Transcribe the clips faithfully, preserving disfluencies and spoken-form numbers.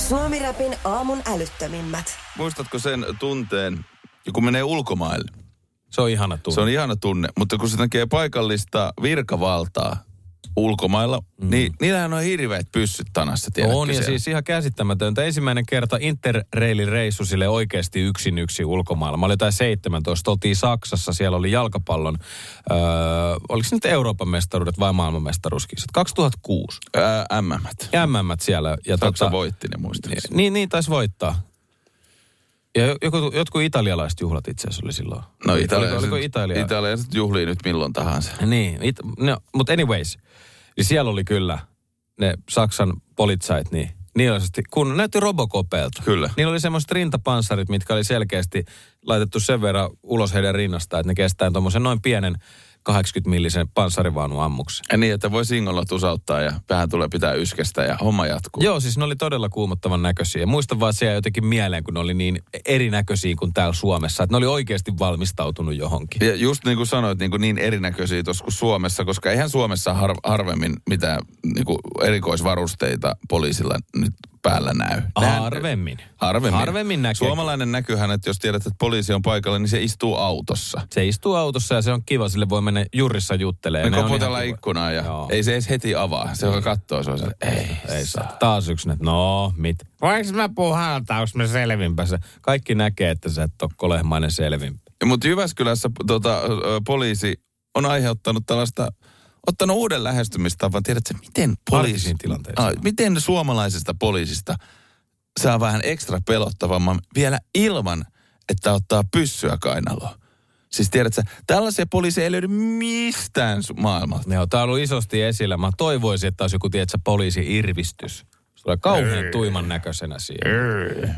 Suomi-räpin aamun älyttömimmät. Muistatko sen tunteen, kun menee ulkomaille? Se on ihana tunne. Se on ihana tunne, mutta kun se näkee paikallista virkavaltaa ulkomailla, mm. niin niillähän on hirveät pyssyt tanassa, tiedätkö On, ja siellä? siis ihan käsittämätöntä. Ensimmäinen kerta Interrailin reissu sille oikeasti yksin yksi ulkomailla. Mä olin jotain seitsemäntoista, oltiin Saksassa, siellä oli jalkapallon, öö, oliko se nyt Euroopan mestaruudet vai maailmanmestaruuskisat? kaksituhattakuusi. Ää, M M:t. M M:t siellä. Ja Saksa tota, voitti ne muistaakseni. Niin, niin taisi voittaa. Ja joku, jotkut italialaiset juhlat itse asiassa oli silloin. No Oliko, italialaiset, oliko Italia? italialaiset juhlii nyt milloin tahansa. Niin, it, no, mutta anyways. Niin siellä oli kyllä ne Saksan politsait, niin niillä kun näytti Robocopeelta. Kyllä. Niillä oli semmoiset rintapanssarit, mitkä oli selkeästi laitettu sen verran ulos heidän rinnastaan, että ne kestää tuommoisen noin pienen kahdeksankymmentä millisen panssarivaunun ammuksen. Ja niin, että voi singolla tusauttaa ja vähän tulee pitää yskestä ja homma jatkuu. Joo, siis ne oli todella kuumottavan näköisiä. Ja muistan vaan siellä jotenkin mieleen, kun ne oli niin erinäköisiä kuin täällä Suomessa. Että ne oli oikeasti valmistautunut johonkin. Ja just niin kuin sanoit, niin, kuin niin erinäköisiä tuossa kuin Suomessa, koska eihän Suomessa har, harvemmin mitään niin kuin erikoisvarusteita poliisilla nyt päällä näy. Harvemmin. Harvemmin. Harvemmin näkee. Suomalainen näkyyhän, että jos tiedät, että poliisi on paikalla, niin se istuu autossa. Se istuu autossa ja se on kiva, sille voi mennä jurissa juttelemaan. Me koputellaan ikkunaa ja Joo. ei se edes heti avaa. Se joka katsoo, se on se, ei, ei saa. Taas yksi, että no, mit. Voinko mä puhaltaa, onko mä selvinpässä? Kaikki näkee, että sä et ole kolehmainen selvinpä. Mutta Jyväskylässä tota, poliisi on aiheuttanut tällaista, ottanut uuden lähestymistavan. Tiedätkö, miten poliisi, a, miten suomalaisesta poliisista saa vähän ekstra pelottavamman vielä ilman, että ottaa pyssyä kainaloon. Siis tiedätkö, tällaisia poliiseja ei löydy mistään maailmalta. Joo, tää on ollut isosti esillä. Mä toivoisin, että olisi joku, tiedätkö, poliisi-irvistys. Se tulee kauhean tuiman näköisenä siihen.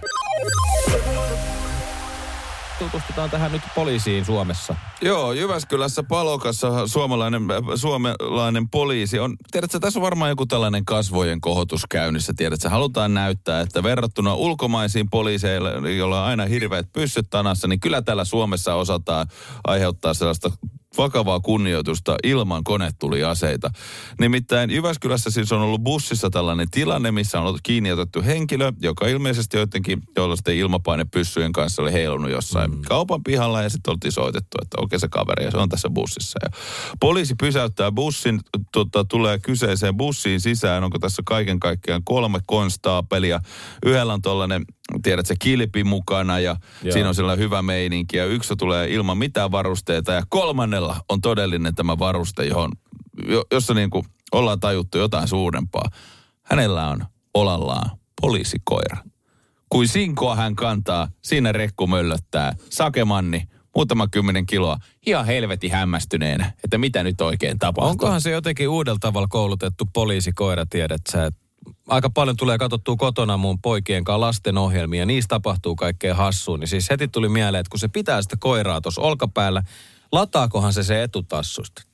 Tutustutaan tähän nyt poliisiin Suomessa. Joo, Jyväskylässä Palokassa suomalainen, suomalainen poliisi on, tiedätkö, tässä on varmaan joku tällainen kasvojen kohotus käynnissä, tiedätkö, halutaan näyttää, että verrattuna ulkomaisiin poliiseille, joilla on aina hirveät pyssyt tanassa, niin kyllä täällä Suomessa osataan aiheuttaa sellaista vakavaa kunnioitusta ilman konetuliaseita. Nimittäin Jyväskylässä siis on ollut bussissa tällainen tilanne, missä on ollut kiinni otettu henkilö, joka ilmeisesti jotenkin, jolla sitten ilmapainepyssyjen kanssa oli heilunut jossain mm. kaupan pihalla ja sitten oltiin soitettu, että okei se kaveri ja se on tässä bussissa. Ja poliisi pysäyttää bussin, tota, tulee kyseiseen bussiin sisään, onko tässä kaiken kaikkiaan kolme konstaapelia. Yhdellä on tollainen, tiedätkö, kilpi mukana ja Joo. siinä on sellainen hyvä meininki ja yksi tulee ilman mitään varusteita ja kolmannella on todellinen tämä varuste, johon, jossa niin kuin ollaan tajuttu jotain suurempaa. Hänellä on olallaan poliisikoira. Kuin sinkoa hän kantaa, siinä rekku möllöttää. Sakemanni, muutama kymmenen kiloa, ihan helvetin hämmästyneenä, että mitä nyt oikein tapahtuu. Onkohan se jotenkin uudella tavalla koulutettu poliisikoira, tiedät sä, että aika paljon tulee katsottua kotona mun poikien kanssa lastenohjelmia, ja niistä tapahtuu kaikkea hassua. Niin siis heti tuli mieleen, että kun se pitää sitä koiraa tuossa olkapäällä, lataakohan se se etutassusta?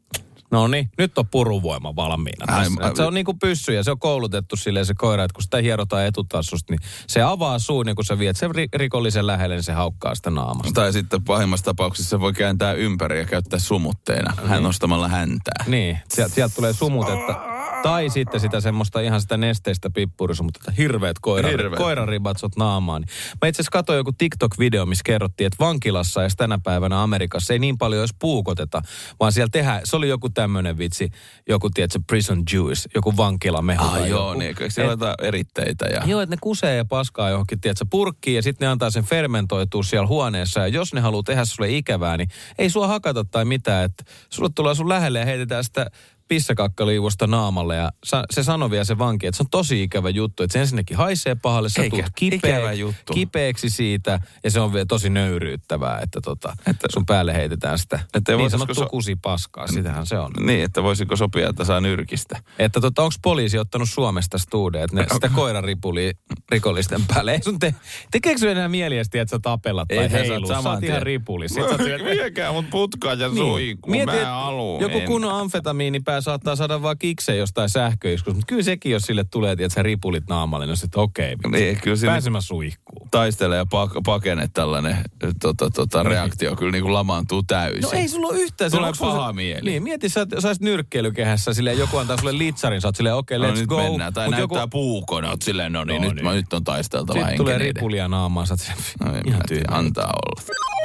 No niin, nyt on puruvoima valmiina. Ai, se on niin kuin pyssy ja se on koulutettu silleen se koira, että kun sitä hierotaan etutassusta, niin se avaa suun ja kun sä viet sen rikollisen lähelle, niin se haukkaa sitä naamasta. Tai sitten pahimmassa tapauksessa se voi kääntää ympäri ja käyttää sumutteena, hän niin. nostamalla häntää. Niin, sieltä, sieltä tulee sumutetta. Tai sitten sitä semmoista ihan sitä nesteistä pippurisuutta, hirveät koira, Hirveet. koiraribatsot naamaan. Mä itse asiassa katsoin joku TikTok-video, missä kerrottiin, että vankilassa ja tänä päivänä Amerikassa ei niin paljon edes puukoteta, vaan siellä tehdään, se oli joku tämmöinen vitsi, joku tiedätkö, prison juice, joku vankilamehu. Ah joo, joku. Niin, siellä on jotain eritteitä. Ja... Joo, että ne kusee ja paskaa johonkin, tiedätkö, purkkiin ja sitten ne antaa sen fermentoitua siellä huoneessa ja jos ne haluaa tehdä sulle ikävää, niin ei sua hakata tai mitään, että sulle tulee sun lähelle ja heitetään sitä pissakakkaliuosta naamalle ja sa- se sanoi vielä se vanki, että se on tosi ikävä juttu, että se ensinnäkin haisee pahalle, sä tulet kipeä, kipeäksi siitä ja se on vielä tosi nöyryyttävää, että, tota, että sun päälle heitetään sitä että niin sanottu so- kusipaskaa, sitähän se on. Niin, että voisiko sopia, että saa nyrkistä. Että tota, onko poliisi ottanut Suomesta stuudia, että ne sitä koiraripuli rikollisten päälle, ei sun te, tekeekö sun enää mieliästi, että sä tapellat tai heiluu, sä oot ihan ripuli. Viekää mut putkaan ja suihkuun, niin. Mä haluun. Joku kunnon amfetamiini saattaa saada vaan kikseen jostain sähköiskusta, mutta kyllä sekin, jos sille tulee, että sä ripulit naamalle, niin sitten okei, okay, niin, pääsemä suihkuun. taistele ja pak- pakene tällainen tota, tota, reaktio kyllä niin kuin lamaantuu täysin. No ei sulla ole yhtään. Tulee Onko sulla paha se- mieli. Niin, mieti, sä, sä olisit nyrkkeilykehässä, silleen joku antaa sulle litsarin, sä oot silleen, okei, okay, No let's nyt go. mennään. Tai Mut näyttää joku... puukon, oot silleen, no niin, No nyt, niin. mä, nyt on taisteltava Sitten tulee henkeneiden. ripulia naamaan, sä oot silleen, No, en ihan mä tiedä, tyhmä. antaa olla.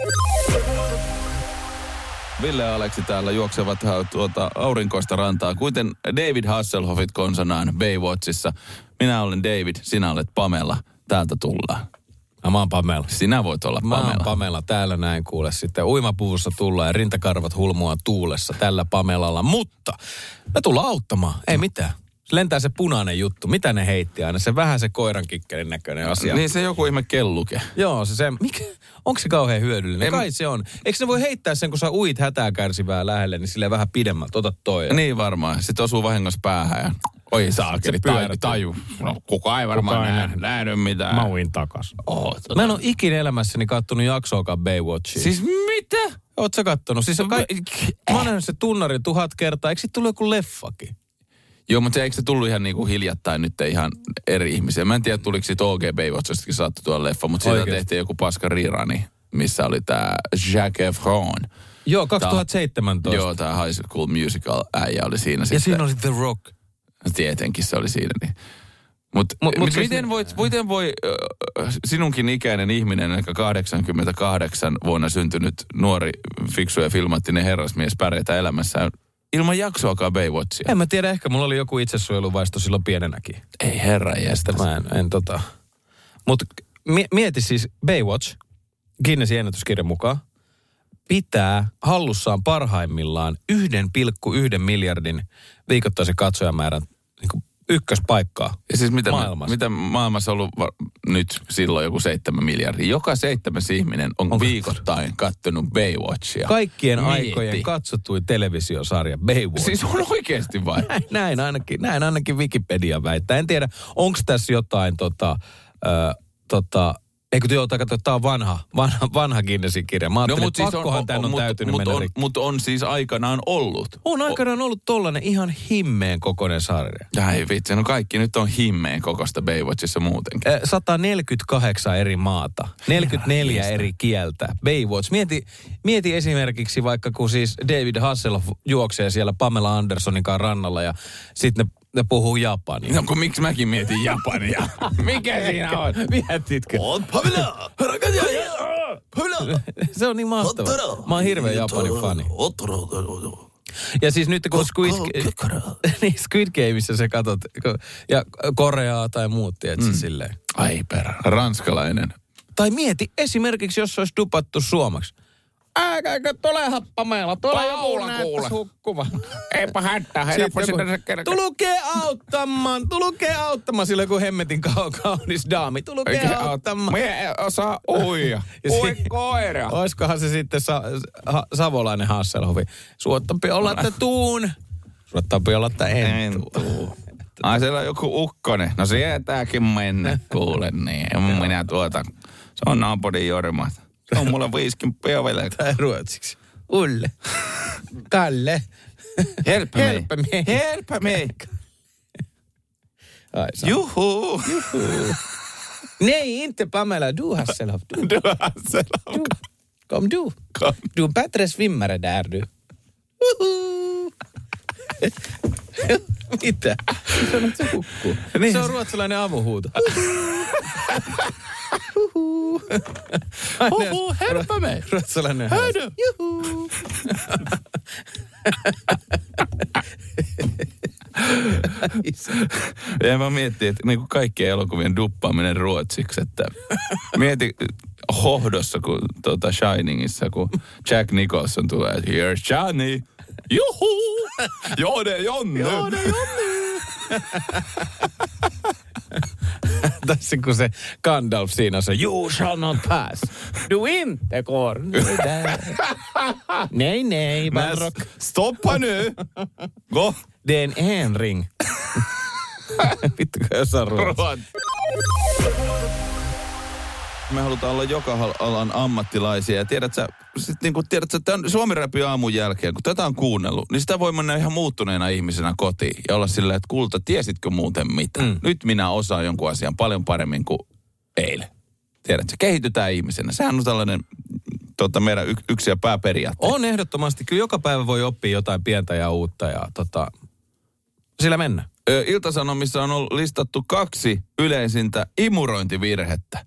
Ville ja Aleksi täällä juoksevat tuota aurinkoista rantaa, kuten David Hasselhoffit konsanaan Baywatchissa. Minä olen David, sinä olet Pamela. Täältä tullaan. Ja mä oon Pamela. Sinä voit olla Mä Pamela. oon Pamela, täällä näin kuule sitten. Uimapuvussa tullaan ja rintakarvat hulmua tuulessa tällä Pamelalla. Mutta me tullaan auttamaan, ei mitään. Se lentää se punainen juttu. Mitä ne heitti aina? Se vähän se koiran kikkelin näköinen asia. Niin se joku ihme kelluke. Joo, se se. Mikä? Onko se kauhean hyödyllinen? En- Kai se on. Eikö ne voi heittää sen, kun sä uit hätää kärsivää lähelle, niin silleen vähän pidemmältä. Ota toi. Niin varmaan. Sitten osuu vahingossa päähän ja oi saakeli, Se taju, pyörätyy. taju. No kukaan ei varmaan Kukaan ei nähnyt, nähnyt mitään. Mä uin takas. Oh, Mä en ole ikinä elämässäni kattonut jaksoakaan Baywatchia. Siis mitä? Oot sä kattonut? Siis on kai... Mä oon nähnyt se tunnari tuhat kertaa. Eikö sit tullut joku leffakin? Joo, mutta se, eikö se tullut ihan niinku hiljattain nyt ihan eri ihmisiä? Mä en tiedä, tuliko siitä O G Baywatchistakin saattu tuolla leffa, mutta siitä Oikeesti? tehtiin joku paska rirani, missä oli tää Zac Efron. Joo, kaksituhattaseitsemäntoista. Joo, tää High School Musical äijä oli siinä Ja sitten. siinä oli The Rock. Tietenkin se oli siinä. Niin. Mutta Mut- mut mut siis miten, ne- voit, miten voi äh, sinunkin ikäinen ihminen, eli kahdeksankymmentäkahdeksan vuonna syntynyt nuori, fiksu ja filmattinen herrasmies pärjätä elämässään ilman jaksoakaan Baywatchia? En mä tiedä, ehkä mulla oli joku itsesuojeluvaisto silloin pienenäkin. Ei herra jästä. Mä en, en tota... Mut mi- mieti siis Baywatch, Guinnessin ennätyskirjan mukaan, pitää hallussaan parhaimmillaan yhden pilkku yhden miljardin viikoittaisen katsojamäärän niin kuin ykköspaikkaa Ja siis mitä, maailmassa. mitä maailmassa on ollut va- nyt silloin joku seitsemän miljardia. Joka seitsemäs ihminen on, On viikoittain kattonut Baywatchia. Kaikkien Mieti. aikojen katsotuin televisiosarja Baywatch. Siis on oikeasti vai? Näin, näin, ainakin, näin ainakin Wikipedia väittää. En tiedä, onko tässä jotain tota, ö, tota, eikö joo, kato, tämä on vanha, vanha, vanha Guinnessin kirja. Mä ajattelin, no, että pakkohan tämän on, mut, täytynyt mut mennä on, rikki. Mutta on siis aikanaan ollut. On aikanaan ollut tollanen ihan himmeen kokoinen sarja. Ai vitsi, no kaikki nyt on himmeen kokosta Baywatchissa muutenkin. Ö, sata neljäkymmentäkahdeksan eri maata, neljäkymmentäneljä eri kieltä. Baywatch. Mieti, mieti esimerkiksi vaikka, kun siis David Hasselhoff juoksee siellä Pamela Andersonin kanssa rannalla ja sitten ne, ne puhuu japania. No kun miksi mäkin mietin Japania? Mikä siinä on? Mietitkö? Pamela! Pamela! Se on niin mahtavaa. Mä oon hirveä Japanin fani. Ja siis nyt kun Squid, niin Squid Gameissa sä katot, kun- ja Koreaa tai muut, tiedätkö mm. silleen. Ai perä. Ranskalainen. Tai mieti esimerkiksi, jos se olisi dupattu suomaksi. Ääkäikö tulehan Pamela, tule joku näyttäisi hukkuva. Eipä hätää, Sitten joku, tulukee auttamaan, tulukee auttamaan, sillä joku hemmetin kau- kaunis daami, tulukee auttamaan. Mie osaa uija. Ja Ui si- koira. Oiskohan se sitten sa- ha- savolainen Hasselhoffi. Suottampi olla, että tuun. Suottampi olla, että en, En tuu. tuu. Ai siellä on joku ukkonen. No sietääkin mennä, kuule niin. En minä tuota. Se on naapurin Jorma. Se on mulle viisikymppiä vielä. Tai ruotsiksi. Ulle. Kalle. Help me. Help me. Help me. Ai, sa- Juhu. Nej, inte Pamela. Du Hasselhoff. Du. Du Hasselhoff. Du. Kom du. Kom. Du är bättre svimmare där du. Uhu. Mitä? Se on, että se hukkuu. Niin. Se on ruotsalainen avohuuto. Huhu. Huhu, help me. Ruotsalainen Höydy. Juhu. Ja mä mietin, että niin kuin kaikkien elokuvien duppaaminen ruotsiksi, että mieti hohdossa, kun tuota Shiningissa, kun Jack Nicholson tulee, että here's Johnny, juhu, Jode Jonne. Jode Jonne. Tässä kun se Gandalf siinä on se, you shall not pass. Du inte går där. Nej, nej, Balrog. Stoppa nu. Go. Det är en enring. Vittu, kun ei osaa ruotsia. Me halutaan olla joka alan ammattilaisia. Ja tiedät sä, sit niin kun tiedät sä, tämän Suomi-räpi aamun jälkeen, kun tätä on kuunnellut, niin sitä voi mennä ihan muuttuneena ihmisenä kotiin. Ja olla silleen, että kulta, tiesitkö muuten mitä? Mm. Nyt minä osaan jonkun asian paljon paremmin kuin eilen. Tiedätkö, kehitytään ihmisenä. Sehän on tällainen tota, meidän y- yksi ja pääperiaate. On ehdottomasti. Kyllä joka päivä voi oppia jotain pientä ja uutta ja tota, sillä mennään. Ilta-Sanomissa on ollut listattu kaksi yleisintä imurointivirhettä.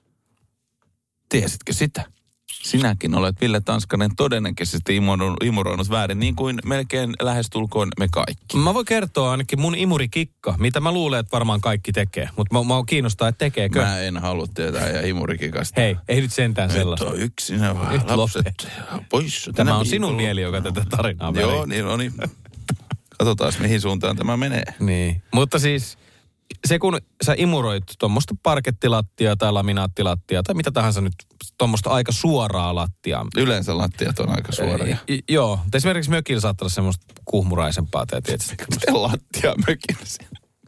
Tiesitkö sitä? Sinäkin olet, Ville Tanskanen, todennäköisesti imuroinut väärin, niin kuin melkein lähestulkoon me kaikki. Mä voin kertoa ainakin mun imurikikka, mitä mä luulen, että varmaan kaikki tekee. Mutta mä, mä oon kiinnostaa, että tekeekö. Mä en halua tietää ja imurikikasta. Hei, ei nyt sentään sellaista. Nyt on yksinä vaan Nyt lapset pois. Tämä on sinun mieli, joka tätä tarinaa väliin. Joo, niin on. Niin. Katsotaan, mihin suuntaan tämä menee. Niin, mutta siis se kun sä imuroit tuommoista parkettilattiaa tai laminaattilattiaa tai mitä tahansa nyt, tuommoista aika suoraa lattiaa. Yleensä lattiat on aika suoria. I, joo, esimerkiksi mökillä saattaa olla semmoista kuhmuraisempaa. Tai tietysti. Miten lattia mökillä?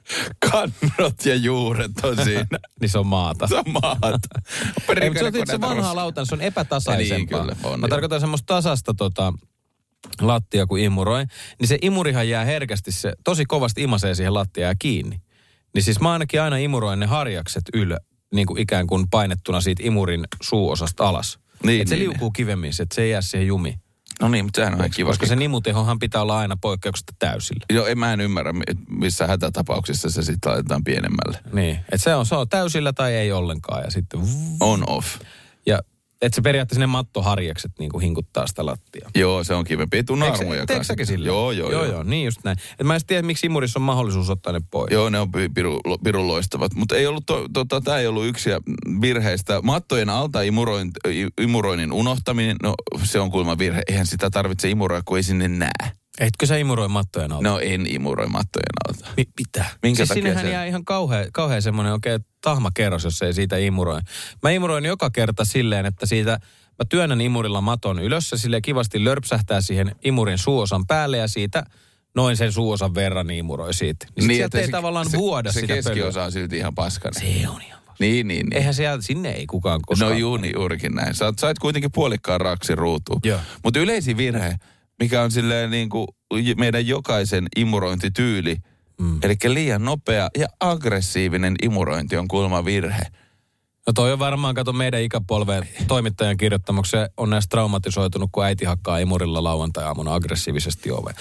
Kannot ja juuret on siinä. Niin se on maata. Se on maata. Ei, mutta se on se vanhaa lautan, se on epätasaisempaa. Niin, kyllä, on, Mä tarkoitan semmoista tasasta tota, lattia, kun imuroi. Niin se imurihan jää herkästi, se tosi kovasti imasee siihen lattiaan kiinni. Niin siis mä ainakin aina imuroin ne harjakset yllä, niin kuin ikään kuin painettuna siitä imurin suuosasta alas. Niin, että se niin, liukuu kivemmin, että se ei jää siihen jumiin. No niin, mutta sehän on ihan kiva. Koska se nimutehohan pitää olla aina poikkeuksesta täysillä. Joo, en mä en ymmärrä, missä hätätapauksissa se sitten laitetaan pienemmälle. Niin, että se on, se on täysillä tai ei ollenkaan ja sitten on off. Ja että se periaatteessa ne mattoharjakset niin kuin hinkuttaa sitä lattiaa. Joo, se on kivempi. Ei tunnu armoja. Teekö säkin sille? Joo, joo, joo. Joo, niin just näin. Et mä en tiedä, miksi imurissa on mahdollisuus ottaa ne pois. Joo, ne on pirun piru loistavat. Mutta ei ollut, to, tota, tämä ei ollut yksi virheistä. Mattojen alta imuroin, imuroinnin unohtaminen, no se on kuulemma virhe. Eihän sitä tarvitse imuroida, kun ei sinne näe. Etkö sä imuroi mattojen alta? No en imuroi mattojen alta. Mi- mitä? Minkä siis takia sinnehän se? jää ihan kauhea, kauhea semmoinen oikein tahmakerros, jos ei siitä imuroi. Mä imuroin joka kerta silleen, että siitä mä työnnän imurilla maton ylös ja silleen kivasti lörpsähtää siihen imurin suuosan päälle ja siitä noin sen suuosan verran imuroi siitä. Niin, niin sieltä ei se, tavallaan se, vuoda se sitä pölyä. Se keskiosa on silti ihan paskana. Se on ihan paskana. Niin, niin, niin. Eihän siellä, sinne ei kukaan koskaan. No juuni juurikin näin. Sä sait kuitenkin puolikkaan raksi ruutuun. Mutta yleisin virhe, mikä on silleen niin kuin meidän jokaisen imurointityyli, mm. eli liian nopea ja aggressiivinen imurointi on kuulemma virhe. No toi on varmaan, kato meidän ikäpolven toimittajan kirjoittamukseen on näistä traumatisoitunut, kun äiti hakkaa imurilla lauantai-aamuna aggressiivisesti oveen.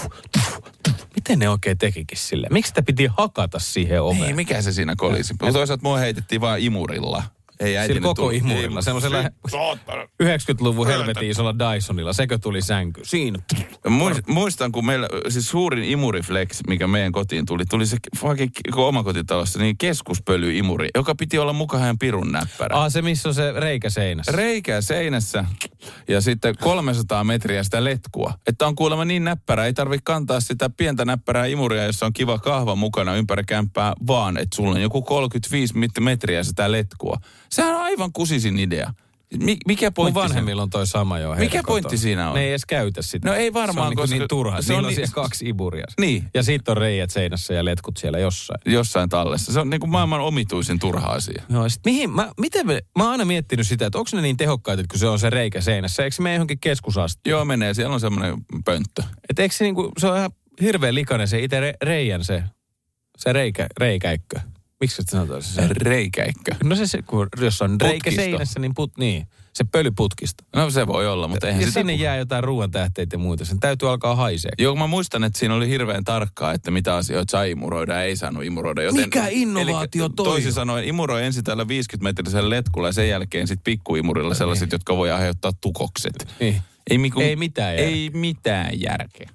Miten ne oikein tekikin silleen? Miksi sitä piti hakata siihen oveen? Ei, mikä se siinä kolisi? Ei. Toisaalta mua heitettiin vaan imurilla. Ei äiti sillä koko tuli, imurilla. Semmoisella yhdeksänkymmentäluvun helvetin isolla Dysonilla. Sekö tuli sänky? Siinä. Muistan, kun meillä, siis suurin imuriflex, mikä meidän kotiin tuli, tuli se fucking omakotitalossa, niin keskuspölyimuri, joka piti olla mukaan pirun näppärä. Ah, se missä on se reikä seinässä. Reikä seinässä ja sitten kolmesataa metriä sitä letkua. Että on kuulemma niin näppärä, ei tarvitse kantaa sitä pientä näppärää imuria, jossa on kiva kahva mukana ympäri kämppää, vaan että sulla on joku kolmekymmentäviisi metriä sitä letkua. Sehän on aivan kusisin idea. Mikä pointti? Mun vanhemmilla on toi sama jo. Mikä pointti kotona siinä on? Ne ei edes käytä sitä. No ei varmaan, se on koska niin turha. Se on niin, siellä kaksi imuria. Niin. Ja siitä on reijät seinässä ja letkut siellä jossain. Jossain tallessa. Se on niin kuin maailman omituisin turha asia. Joo, sit mihin, mä, miten me, mä oon aina miettinyt sitä, että onko ne niin tehokkaita, kun se on se reikä seinässä. Eikö se mene johonkin keskusasti? Joo, menee. Siellä on semmoinen pönttö. Et eikö se niinku, se on ihan hirveän likainen se itse re, reijän se, se reikä, reikäikkö. Miksi sä sanotaan se? Reikäikkö. No se, se kun, jos on reikä putkisto seinässä, niin put, niin. Se pölyputkista. No se voi olla, mutta eihän ja sitä... sinne jää jotain ruoantähteitä ja muuta. Sen täytyy alkaa haisee. Joo, mä muistan, että siinä oli hirveän tarkkaa, että mitä asioita sai imuroida ja ei saanut imuroida. Joten... Mikä innovaatio toi? Toisin sanoen, imuroi ensin tällä viisikymmentä-metrisellä letkulla ja sen jälkeen sitten pikkuimurilla sellaiset, niin. jotka voi aiheuttaa tukokset. Niin. Ei, miku... ei mitään järkeä. Ei mitään järkeä.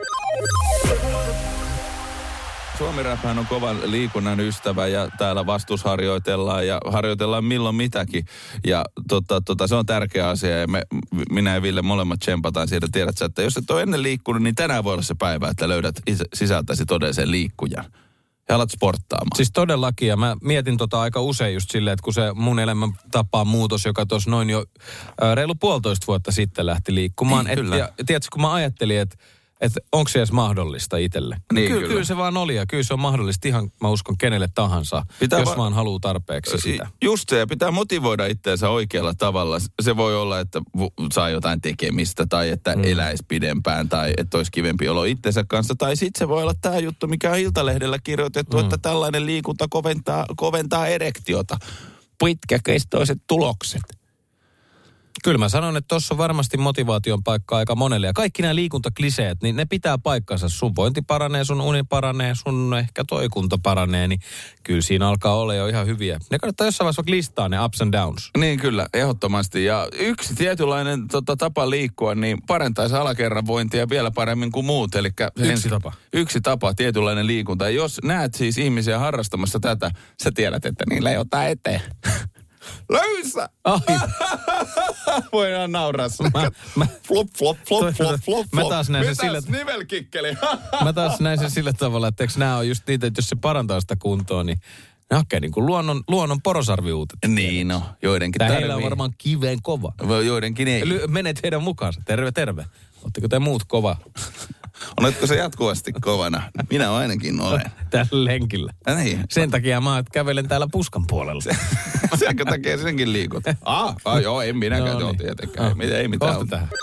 Suomi-räphän on kovan liikunnan ystävä ja täällä vastusharjoitellaan ja harjoitellaan milloin mitäkin. Ja tota, tota, se on tärkeä asia ja me, minä ja Ville molemmat tsempataan siitä. Tiedät sä, että jos et ole ennen liikkunut, niin tänään voi olla se päivä, että löydät sisältäsi todellisen liikkujan. Ja alat sporttaamaan. Siis todellakin, ja mä mietin tota aika usein just silleen, että kun se mun elämäntapaan muutos, joka tuossa noin jo ää, reilu puolitoista vuotta sitten lähti liikkumaan. Niin, et, kyllä. Ja tiedätkö, kun mä ajattelin, että että onko se edes mahdollista itselle. Niin, kyllä, kyllä. kyllä se vaan oli ja kyllä se on mahdollista ihan, mä uskon, kenelle tahansa, pitää jos va- vaan haluaa tarpeeksi sitä. Just se, ja pitää motivoida itseensä oikealla tavalla. Se voi olla, että saa jotain tekemistä tai että mm. eläisi pidempään tai että olisi kivempi olo itsensä kanssa. Tai sitten se voi olla tämä juttu, mikä on Iltalehdellä kirjoitettu, mm. että tällainen liikunta koventaa, koventaa erektiota. pitkäkestoiset tulokset. Kyllä mä sanon, että tuossa on varmasti motivaation paikka aika monelle. Ja kaikki nämä liikuntakliseet, niin ne pitää paikkansa. Sun vointi paranee, sun uni paranee, sun ehkä toi kunto paranee, niin kyllä siinä alkaa olla jo ihan hyviä. Ne kannattaa jossain vaiheessa vaikka listaa ne ups and downs. Niin kyllä, ehdottomasti. Ja yksi tietynlainen tota, tapa liikkua, niin parentaisi alakerran vointia vielä paremmin kuin muut. Elikkä Yksi ensin, tapa. Yksi tapa, tietynlainen liikunta. Ja jos näet siis ihmisiä harrastamassa tätä, sä tiedät, että niillä ei ota eteen. Löysä! Ai. Voidaan nauraa. Mä, mä, flop, flop, flop, toi- flop, flop, mä flop. taas näin sen Mitäs sillä- nivelkikkeli? mä taas näin sen sillä tavalla, että eikö nämä on just niitä, että jos se parantaa sitä kuntoa, niin ne hakee niin kuin luonnon, luonnon porosarviuutet. Niin no, joidenkin Tää tarvii. heillä on varmaan kiveen kova. Joidenkin ei. Ly- Mene teidän mukaansa. Terve, terve. Oletteko te muut kova Oletko se jatkuvasti kovana? Minä ainakin olen. tällä lenkillä? Ja niin. Sen takia mä kävelen täällä puskan puolella. Senkö takia senkin liikut? Ah, ah joo, en minäkään, No joo niin. tietenkään. Ei, ei mitään. Kohta tähän.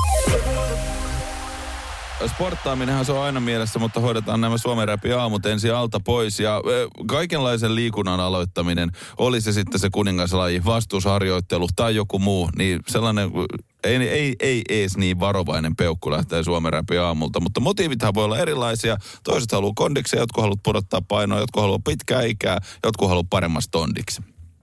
Sporttaaminenhan se on aina mielessä, mutta hoidetaan nämä Suomen Räpi aamut ensin alta pois. Ja ö, kaikenlaisen liikunnan aloittaminen, oli se sitten se kuningaslaji, vastuusharjoittelu tai joku muu, niin sellainen ei, ei, ei ees niin varovainen peukku lähtee Suomen Räpi aamulta. Mutta motiivithan voi olla erilaisia. Toiset haluaa kondiksia, jotkut haluaa pudottaa painoa, jotkut haluaa pitkää ikää, jotkut haluaa paremmasta tondiksi.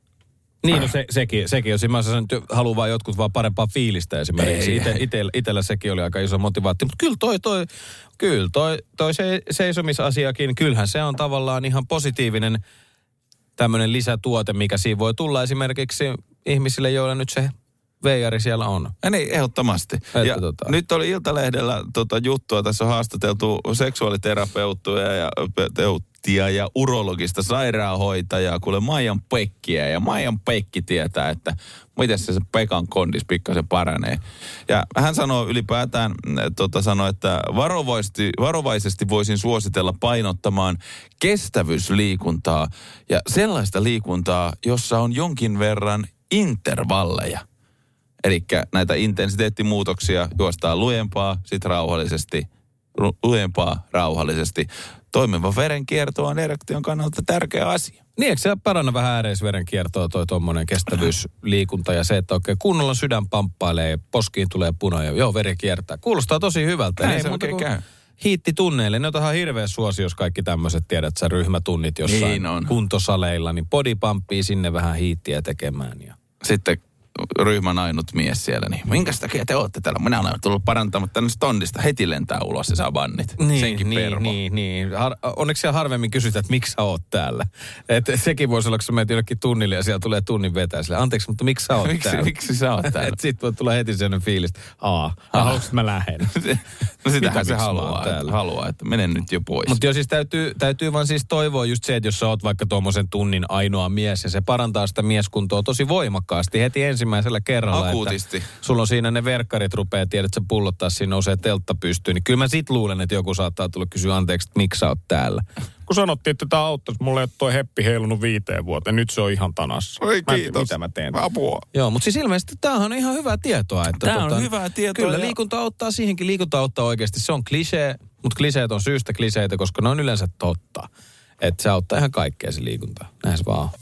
Niin, no se, sekin, sekin jos mä sanon, että haluaa vaan jotkut vaan parempaa fiilistä esimerkiksi. Ei, Ite, ei. itellä, itellä sekin oli aika iso motivaatio. Mutta kyllä toi, toi, kyllä toi, toi se, seisomisasiakin, kyllähän se on tavallaan ihan positiivinen tämmöinen lisätuote, mikä siinä voi tulla esimerkiksi ihmisille, joilla nyt se veijari siellä on. Ja niin, ehdottomasti. Että Ja tota- nyt oli Iltalehdellä tota juttua, tässä on haastateltu seksuaaliterapeuttuja ja teuttia ja urologista sairaanhoitajaa, kuule Maijan Pekkiä. Ja Maijan Pekki tietää, että miten se, se Pekan kondis pikkasen paranee. Ja hän sanoo ylipäätään, tota, sanoo, että varovaisesti, varovaisesti voisin suositella painottamaan kestävyysliikuntaa ja sellaista liikuntaa, jossa on jonkin verran intervalleja. Eli näitä intensiteettimuutoksia juostaan lujempaa, sitten rauhallisesti, ru- lujempaa, rauhallisesti. Toimiva verenkierto on erektion kannalta tärkeä asia. Niin, eikö se paranna vähän ääreisverenkiertoa toi tuommoinen kestävyysliikunta ja se, että oikein kunnolla sydän pamppailee ja poskiin tulee puna ja joo, veri kiertää. Kuulostaa tosi hyvältä. Näin Ei se muuta oikein kuin käy. hiittitunneille. Ne on ihan hirveä suosios kaikki tämmöiset, tiedät sä, ryhmätunnit jossain Niin on. kuntosaleilla, niin body pumppii sinne vähän hiittiä tekemään. Ja Sitten ryhmän ainut mies siellä, niin minkäs takia te olette täällä? Minä olen tullut parantamaan tänne tonnista. Heti lentää ulos ja saa bannit. Senkin niin, pervo. niin, niin. Har- onneksi siellä harvemmin kysytään, että miksi sä oot täällä. Et sekin voisi olla, kun sä menet jonnekin tunnille ja siellä tulee tunnin vetää sille. Anteeksi, mutta miksi sä oot Miksi, täällä? miksi sä oot täällä? Et sit voi tulla heti sellainen fiilis, että aa, haluatko mä lähden? No Mitä, sitähän se miksi mä oon haluaa, että, täällä? haluaa, että mene nyt jo pois. Mutta joo, siis täytyy, täytyy vaan siis toivoa just se, että jos sä oot vaikka tuommoisen tunnin ainoa mies ja se parantaa sitä mieskuntoa tosi voimakkaasti heti ensimmäisellä kerralla. Akuutisti. Että sulla on siinä ne verkkarit rupeaa, tiedät, että sä pullottaa, siinä nousee teltta pystyyn. Niin kyllä mä sit luulen, että joku saattaa tulla kysyä anteeksi, että miksi sä oot täällä. Kun sanottiin, että tämä auttaisi, mulle ei ole toi heppi heilunut viiteen vuoteen. Nyt se on ihan tanassa. Oi Mä en tiedä, kiitos. mitä mä teen. Apua. Joo, mutta siis ilmeisesti tämähän on ihan hyvää tietoa. Että Tää on hyvää tietoa Kyllä ja- liikunta auttaa siihenkin. Liikunta auttaa oikeasti. Se on klisee, mutta kliseet on syystä kliseitä, koska ne on yleensä totta. Että se auttaa ihan kaikkea se liikunta. Näin se vaan on.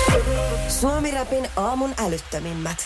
Suomi Räpin aamun älyttömimmät.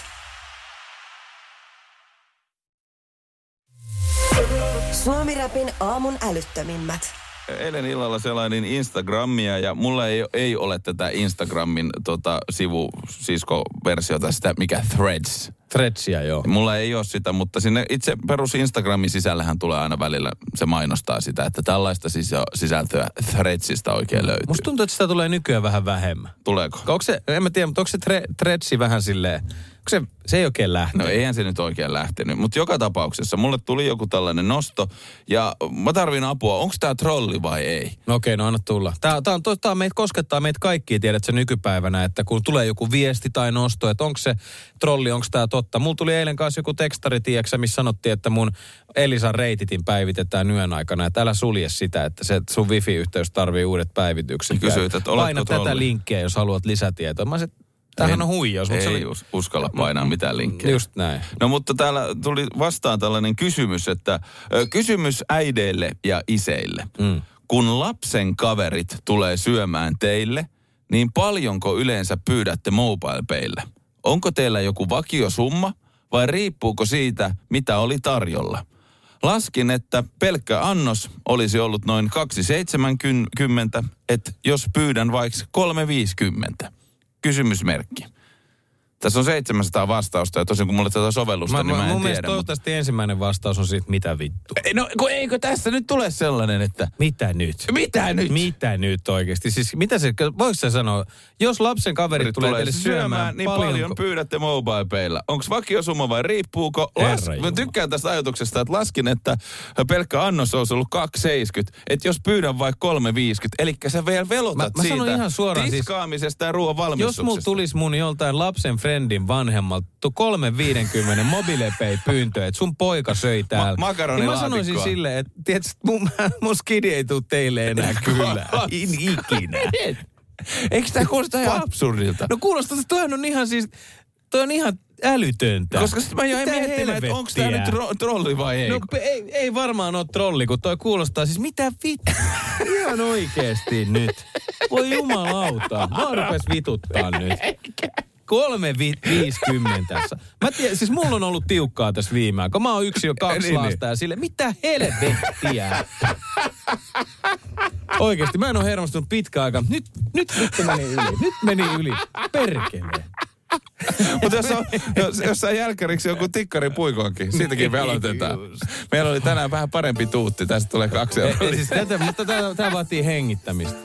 Suomi Räpin aamun älyttömimmät. Eilen illalla selailin Instagramia ja mulla ei, ei ole tätä Instagramin tota, sivusisko-versiota, sitä mikä Threads. Threadsia, joo. Mulla ei ole sitä, mutta sinne itse perus Instagramin sisällähän tulee aina välillä, se mainostaa sitä, että tällaista sisä- sisältöä Threadsista oikein löytyy. Musta tuntuu, että sitä tulee nykyään vähän vähemmän. Tuleeko? Onko se, en mä tiedä, mutta onko se tre, Threadsi vähän silleen, onko se, se ei oikein lähtenyt? No eihän se nyt oikein lähtenyt, mutta joka tapauksessa mulle tuli joku tällainen nosto ja mä tarvin apua. Onko tää trolli vai ei? No okei, no anna tulla. Tää, tää, on, tää meitä koskettaa meitä kaikkia, tiedätkö nykypäivänä, että kun tulee joku viesti tai nosto, että onko se trolli, onko tämä totta. Mulla tuli eilen kanssa joku tekstari, tiedätkö, missä sanottiin, että mun Elisan reititin päivitetään yön aikana, että älä sulje sitä, että se sun wifi-yhteys tarvii uudet päivitykset. Kysyit, että oletko paina trolli? tätä linkkiä, jos haluat lisätietoa. Mä sanoin, tämähän on huijaus. Mutta Ei se oli, us- uskalla painaa mitään linkkejä. just näin. No mutta täällä tuli vastaan tällainen kysymys, että ö, kysymys äideille ja iseille. Mm. Kun lapsen kaverit tulee syömään teille, niin paljonko yleensä pyydätte MobilePayllä? Onko teillä joku vakiosumma vai riippuuko siitä, mitä oli tarjolla? Laskin, että pelkkä annos olisi ollut noin kaksi seitsemänkymmentä, että jos pyydän vaikka kolme viisikymmentä. Kysymysmerkki. Tässä on seitsemänsataa vastausta ja tosiaan kun mulle tätä sovellusta, mä, niin mä en mun tiedä. mielestä toivottavasti mutta... ensimmäinen vastaus on siitä, mitä vittu. No kun eikö tässä nyt tule sellainen, että... Mitä nyt? Mitä nyt? Mitä nyt oikeasti? Siis mitä se, voiko sä sanoa, jos lapsen kaverit tulee, tulee teille syömään, syömään niin paljonko... paljon pyydätte MobilePaylla. Onko vakiosumma vai riippuuko? Las... Mä tykkään tästä ajatuksesta, että laskin, että pelkkä annos olisi ollut kaksi seitsemänkymmentä. Että jos pyydän vaikka kolme viisikymmentä, eli sä vielä velotat mä, siitä mä sanon ihan suoraan, tiskaamisesta ja ruoan valmistuksesta. Jos mulla tulisi mun joltain lapsen friendin vanhemmalta kolme viisikymmentä MobilePay-pyyntö, että sun poika söi täällä. Ma- niin mä sanoisin silleen, että tiedätkö, mun, mun skidi ei tule teille enää kyllä. Ikinä. Eikö tää kuulosta ihan absurdilta? No kuulostaa, että toihan on ihan siis, toi on ihan älytöntä. Koska sit mä jäin miettimään, että onko tää nyt ro- trolli vai ei. No ei, ei varmaan ole trolli, kun toi kuulostaa siis mitä vittu. Ihan oikeesti nyt. Voi jumalauta. Mä rupes vituttaa nyt. Kolme vi- viisikymmentä tässä. Mä tiedän, siis mulla on ollut tiukkaa tässä viimeään, kun mä oon yksi jo kaksi niin, lasta ja sille, mitä helvettiä. Oikeesti, mä en oo hermostunut pitkä aika. Nyt, nyt, nyt meni yli. Nyt meni yli. Perkele. Mutta jos, jos, jos sä jälkäriksi joku tikkari puikoonkin, siitäkin me aloitetaan. Meillä oli tänään vähän parempi tuutti, tästä tulee kaksi euroa. Siis tätä, mutta tämä vaatii hengittämistä.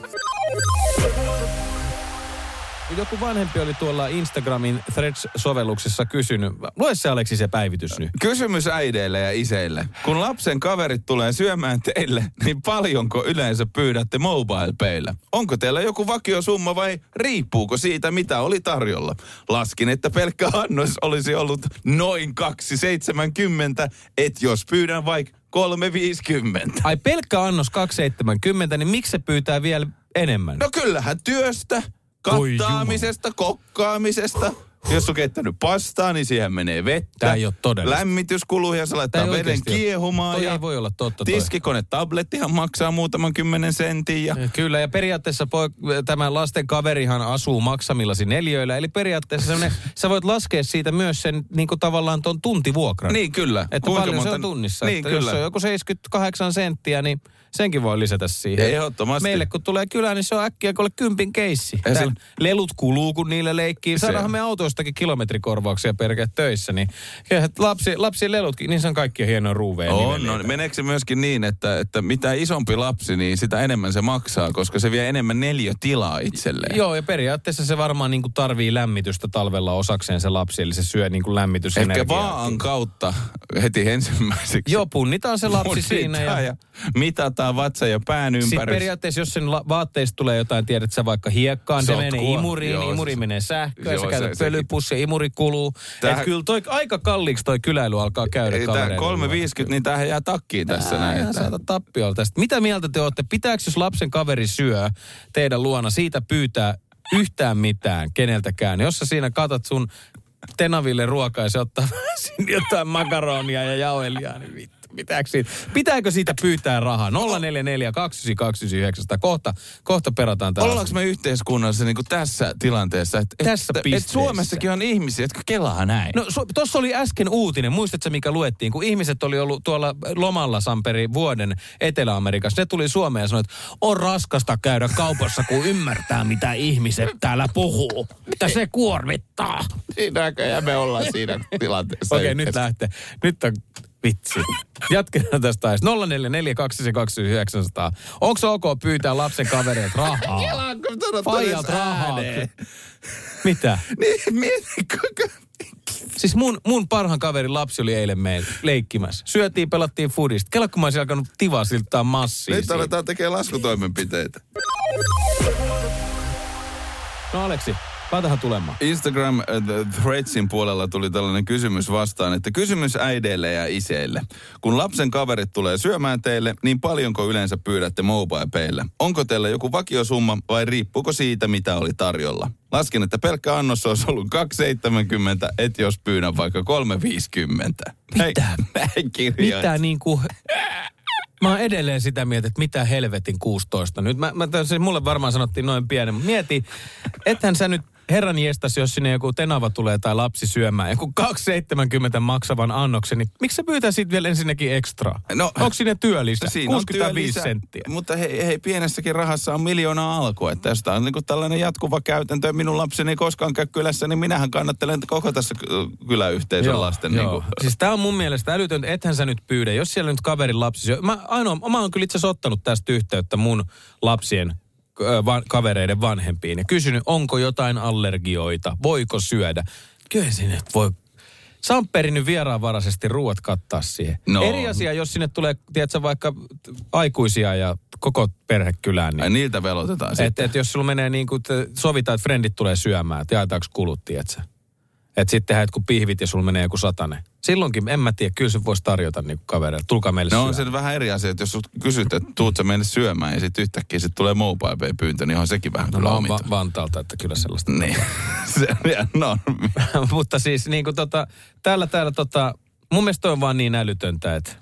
Joku vanhempi oli tuolla Instagramin Threads-sovelluksessa kysynyt. Lue se Aleksi se päivitys nyt. Kysymys äideille ja iseille. Kun lapsen kaverit tulee syömään teille, niin paljonko yleensä pyydätte MobilePayllä? Onko teillä joku vakiosumma vai riippuuko siitä, mitä oli tarjolla? Laskin, että pelkkä annos olisi ollut noin kaksi seitsemänkymmentä, et jos pyydän vaikka kolme viisikymmentä. Ai pelkkä annos kaksi seitsemänkymmentä, niin miksi se pyytää vielä enemmän? No kyllähän työstä. Kattaamisesta, kokkaamisesta. Jos on keittänyt pastaa, niin siihen menee vettä. Tää ei ole todellista. Lämmityskuluja, se laittaa veden kiehumaan. Toi ja ei voi olla totta. tiskikone tablettihan maksaa muutaman kymmenen sentin. Ja... Kyllä, ja periaatteessa poik- tämä lasten kaverihan asuu maksamillasi neljöillä. Eli periaatteessa sä voit laskea siitä myös sen niin kuin tavallaan ton tuntivuokran. Niin, kyllä. Että kuinka paljon monta... se on tunnissa. Niin, että kyllä. Jos on joku seitsemänkymmentäkahdeksan senttiä, niin senkin voi lisätä siihen. Ehdottomasti. Meille kun tulee kylään, niin se on äkkiä kuule kympin keissi. Sen... Lelut kuluu, kun niille leikkii. Saadaanhan me autoistakin kilometrikorvauksia perkeä töissä. Niin lapsi, lapsien lelutkin, niin se on kaikkia hienoja ruuveja. On, no, meneekö se myöskin niin, että, että mitä isompi lapsi, niin sitä enemmän se maksaa, koska se vie enemmän neliötilaa itselleen. Joo, ja periaatteessa se varmaan niin kuin tarvii lämmitystä talvella osakseen se lapsi, eli se syö niin kuin lämmitysenergiaa. Ehkä vaan kautta heti ensimmäiseksi. Joo, punnitaan se lapsi Punnitaan siinä. Ja, ja mitataan vatsa ja pään ympärys. Sitten periaatteessa, jos sen la- vaatteista tulee jotain, tiedät sä vaikka hiekkaan, se menee imuriin, joo, imuri menee sähköön, sä käytät pölypussia, imuri kuluu. Tähän... Että kyllä toi, aika kalliiksi toi kyläily alkaa käydä kavereille. kolme viisikymmentä, niin tämähän jää takkiin tässä Ää, näin. Saata tappiolla tästä. Mitä mieltä te olette? Pitääkö, jos lapsen kaveri syö teidän luona, siitä pyytää yhtään mitään keneltäkään? Jos sä siinä katot sun tenaville ruokaa ja se ottaa jotain makaronia ja jauhelia, niin vittu. Pitääkö siitä, pitääkö siitä pyytää rahaa? nolla neljä neljä kaksi kaksi yhdeksän Kohta, kohta perataan taas. Ollaanko me yhteiskunnassa niin kuin tässä tilanteessa? Että tässä et, et Suomessakin on ihmisiä, jotka kelaa näin. No su, tossa oli äsken uutinen, muistatko mikä luettiin? Kun ihmiset oli ollut tuolla lomalla Samperi vuoden Etelä-Amerikassa. Ne tuli Suomeen ja sanoi, että on raskasta käydä kaupassa, kun ymmärtää mitä ihmiset täällä puhuu. Että se kuormittaa. Siinäkö ja me ollaan siinä tilanteessa. Okei, okay, nyt lähtee. Nyt on... Vitsi. Jatketaan tästä taas. nolla neljä neljä kaksi kaksi yhdeksän nolla nolla. Onko ok pyytää lapsen kavereet rahaa? Kelaanko sanot Fajat rahaa. Mitä? Niin, mieti koko... Siis mun, mun parhaan kaverin lapsi oli eilen meillä leikkimässä. Syötiin, pelattiin foodista. Kela kun mä olisin alkanut tivaa siltää massia. Nyt aletaan tekemään laskutoimenpiteitä. No Aleksi. Laitahan tulemaan. Instagram uh, Threadsin puolella tuli tällainen kysymys vastaan, että kysymys äideille ja iseille. Kun lapsen kaverit tulee syömään teille, niin paljonko yleensä pyydätte MobilePayllä? Onko teillä joku vakiosumma vai riippuuko siitä, mitä oli tarjolla? Laskin, että pelkkä annos olisi ollut kaksi seitsemänkymmentä, et jos pyydän vaikka kolme viisikymmentä. Mitä? Näin kirjoit. Mitä niinku... Mä oon edelleen sitä mieltä, että mitä helvetin kuusitoista. Nyt mä, mä siis mulle varmaan sanottiin noin pienen, mutta mieti, ethän sä nyt herran jestas, jos sinne joku tenava tulee tai lapsi syömään, joku kaksi seitsemänkymmentä maksavan annoksen, niin miksi sä pyytää siitä vielä ensinnäkin ekstraa? No, onko sinne työlisä? kuusikymmentäviisi senttiä. Mutta hei, hei, pienessäkin rahassa on miljoona alkua. Että jos tämä on niin kuin tällainen jatkuva käytäntö ja minun lapseni ei koskaan käy kylässä, niin minähän kannattelen koko tässä kyläyhteisön joo, lasten. Joo. Niin kuin. Siis tämä on mun mielestä älytöntä, ethän sä nyt pyydä. Jos siellä nyt kaverin lapsi syö. Mä, ainoa, mä oon kyllä itse asiassa ottanut tästä yhteyttä mun lapsien Van, kavereiden vanhempiin ja kysynyt, onko jotain allergioita, voiko syödä. Kyllä sinne voi. Sä on perinnyt vieraanvaraisesti ruuat kattaa siihen. No. Eri asia, jos sinne tulee, tiedätkö, vaikka aikuisia ja koko perhe kylään. Niin, ja niiltä velotetaan sitten. Että et jos sulla menee niin kuin, sovitaan, että frendit tulee syömään, että jaetaanko kulut, tiedätkö? Että sitten tehdään jotkut pihvit ja sulla menee joku satanen. Silloinkin, en mä tiedä, kyllä se voisi tarjota niin kavereille. Tulkaa meille no syömään. On se vähän eri asia, että jos kysyt, että tuut sä meille syömään ja sitten yhtäkkiä sit tulee mobile pay-pyyntö, niin on sekin vähän no, kyllä omita. Va- Vantaalta, että kyllä sellaista. Niin, se on ihan normi. Mutta siis niin kuin tota, täällä, täällä tota, mun mielestä toi on vaan niin älytöntä, että,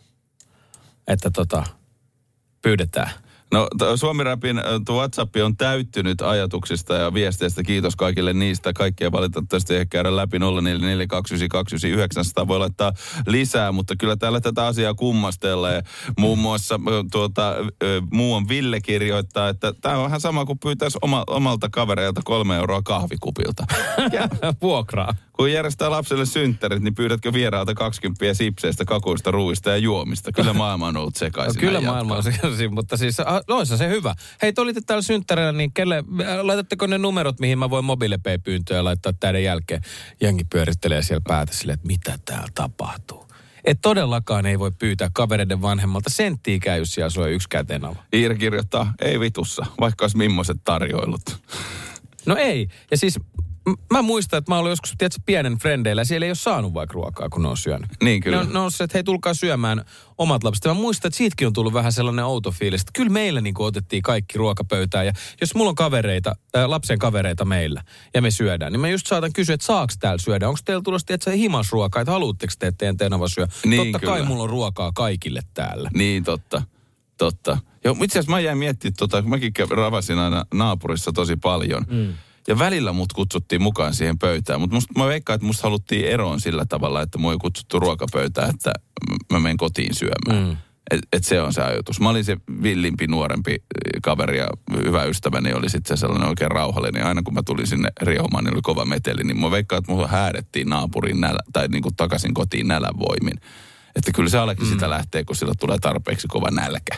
että tota, pyydetään. No Suomi-Rapin WhatsApp on täyttynyt ajatuksista ja viesteistä. Kiitos kaikille niistä. Kaikkia valitettavasti ei käydä läpi nolla neljä neljä kaksi yhdeksän kaksi yhdeksän yhdeksän. Voi laittaa lisää, mutta kyllä täällä tätä asiaa kummastelee. Muun muassa tuota, muu on Ville kirjoittaa, että tämä on vähän sama kuin pyytäisi oma, omalta kavereilta kolme euroa kahvikupilta. Vuokraa. Kun järjestää lapselle synttärit, niin pyydätkö vieraalta kaksikymmentä sipseistä, kakuista, ruuista ja juomista? Kyllä maailma on ollut sekaisin. No, kyllä maailma on sekaisin, mutta siis loissa se hyvä. Hei, te olitte täällä synttärillä, niin kelle, laitatteko ne numerot, mihin mä voin MobilePay-pyyntöjä laittaa täiden jälkeen? Jengi pyörittelee siellä päätä silleen, että mitä täällä tapahtuu. Että todellakaan ei voi pyytää kavereiden vanhemmalta senttiikään, jos siellä soi yksi käteen ava. Iira kirjoittaa, ei vitussa, vaikka olisi millaiset tarjoilut. No ei, ja siis mä muistan, että mä olin joskus, tiedätkö, pienen frendeillä ja siellä ei ole saanut vaikka ruokaa, kun ne on syönyt. Niin kyllä. Ne on, ne on se, että hei, tulkaa syömään omat lapset. Ja mä muistan, että siitäkin on tullut vähän sellainen outo fiilis, että kyllä meillä niin kuin otettiin kaikki ruokapöytään. Ja jos mulla on kavereita, ää, lapsen kavereita meillä ja me syödään, niin mä just saatan kysyä, että saaks täällä syödä? Onko teillä tulossa, tiedätkö, himasruokaa, että haluatteko te, että teidän tenava syö? Niin, totta kyllä. kai mulla on ruokaa kaikille täällä. Niin, totta. Totta. Joo, itse asiassa mä jäin miettimään, tota, kun mäkin ravasin aina naapurissa tosi paljon. Mm. Ja välillä mut kutsuttiin mukaan siihen pöytään, mutta mä veikkaan, että musta haluttiin eroon sillä tavalla, että mua ei kutsuttu ruokapöytään, että mä menen kotiin syömään. Mm. Että et se on se ajatus. Mä olin se villimpi, nuorempi kaveri ja hyvä ystäväni oli sitten se sellainen oikein rauhallinen. Aina kun mä tulin sinne riehumaan, niin oli kova meteli, niin mä veikkaan, että mulla häädettiin naapuriin nälä, tai niin kuin takaisin kotiin nälän voimin. Että kyllä se Aleksi mm. sitä lähtee, kun sillä tulee tarpeeksi kova nälkä.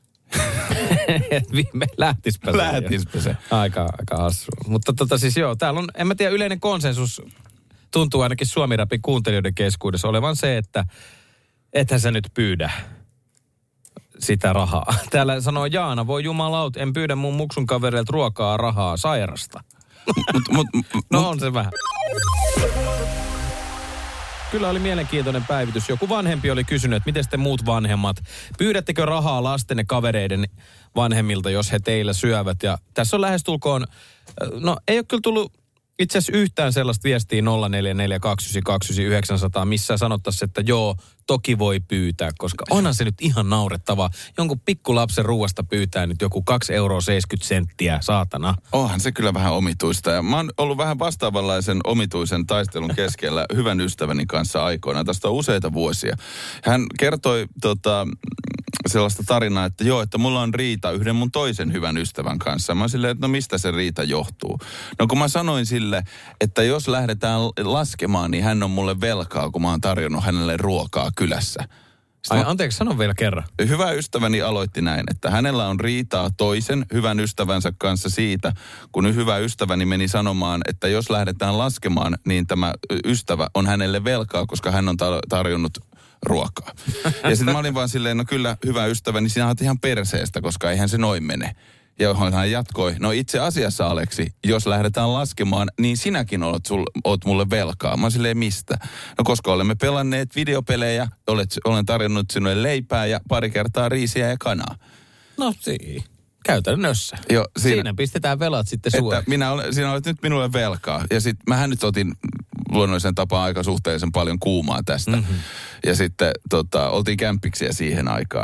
Viime lähtispä se. Lähtispä se. Aika, aika hassu. Mutta tota siis joo, täällä on, en mä tiedä, yleinen konsensus tuntuu ainakin Suomi-Rapin kuuntelijoiden keskuudessa olevan se, että ethän sä nyt pyydä sitä rahaa. Täällä sanoo Jaana, voi jumalaut, en pyydä mun muksun kavereilta ruokaa, rahaa, sairasta. mut, mut, no mut. on se vähän. Kyllä oli mielenkiintoinen päivitys. Joku vanhempi oli kysynyt, että miten te muut vanhemmat, pyydättekö rahaa lastenne kavereiden vanhemmilta, jos he teillä syövät? Ja tässä on lähestulkoon, no ei ole kyllä tullut itse asiassa yhtään sellaista viestiä nolla neljä neljä kaksi yhdeksän kaksi yhdeksän yhdeksän nolla nolla, missä sanottaisiin, että joo, toki voi pyytää, koska onhan se nyt ihan naurettavaa. Jonkun pikkulapsen ruuasta pyytää nyt joku kaksi euroa seitsemänkymmentä senttiä, saatana. Onhan se kyllä vähän omituista. Ja mä oon ollut vähän vastaavanlaisen omituisen taistelun keskellä hyvän ystäväni kanssa aikoinaan. Tästä on useita vuosia. Hän kertoi tota, sellaista tarinaa, että joo, että mulla on riita yhden mun toisen hyvän ystävän kanssa. Mä oon silleen, että no mistä se riita johtuu? No kun mä sanoin sille, että jos lähdetään laskemaan, niin hän on mulle velkaa, kun mä oon tarjonnut hänelle ruokaa kylässä. Ai, anteeksi, sano vielä kerran. Hyvä ystäväni aloitti näin, että hänellä on riitaa toisen hyvän ystävänsä kanssa siitä, kun hyvä ystäväni meni sanomaan, että jos lähdetään laskemaan, niin tämä ystävä on hänelle velkaa, koska hän on tarjonnut ruokaa. Ja sitten mä olin vaan silleen, no kyllä hyvä ystäväni, sinä olet ihan perseestä, koska eihän se noin mene. Ja hän jatkoi, no itse asiassa Aleksi, jos lähdetään laskemaan, niin sinäkin olet, sul, olet mulle velkaa. Mä silleen, mistä? No koska olemme pelanneet videopelejä, olet, olen tarjonnut sinulle leipää ja pari kertaa riisiä ja kanaa. No siinä, käytännössä. Jo, siinä, siinä pistetään velat sitten suoraan. Minä olen, sinä olet nyt minulle velkaa. Ja sitten mähän nyt otin luonnollisen tapaan aika suhteellisen paljon kuumaa tästä. Mm-hmm. Ja sitten tota, oltiin kämpiksiä siihen aikaan ja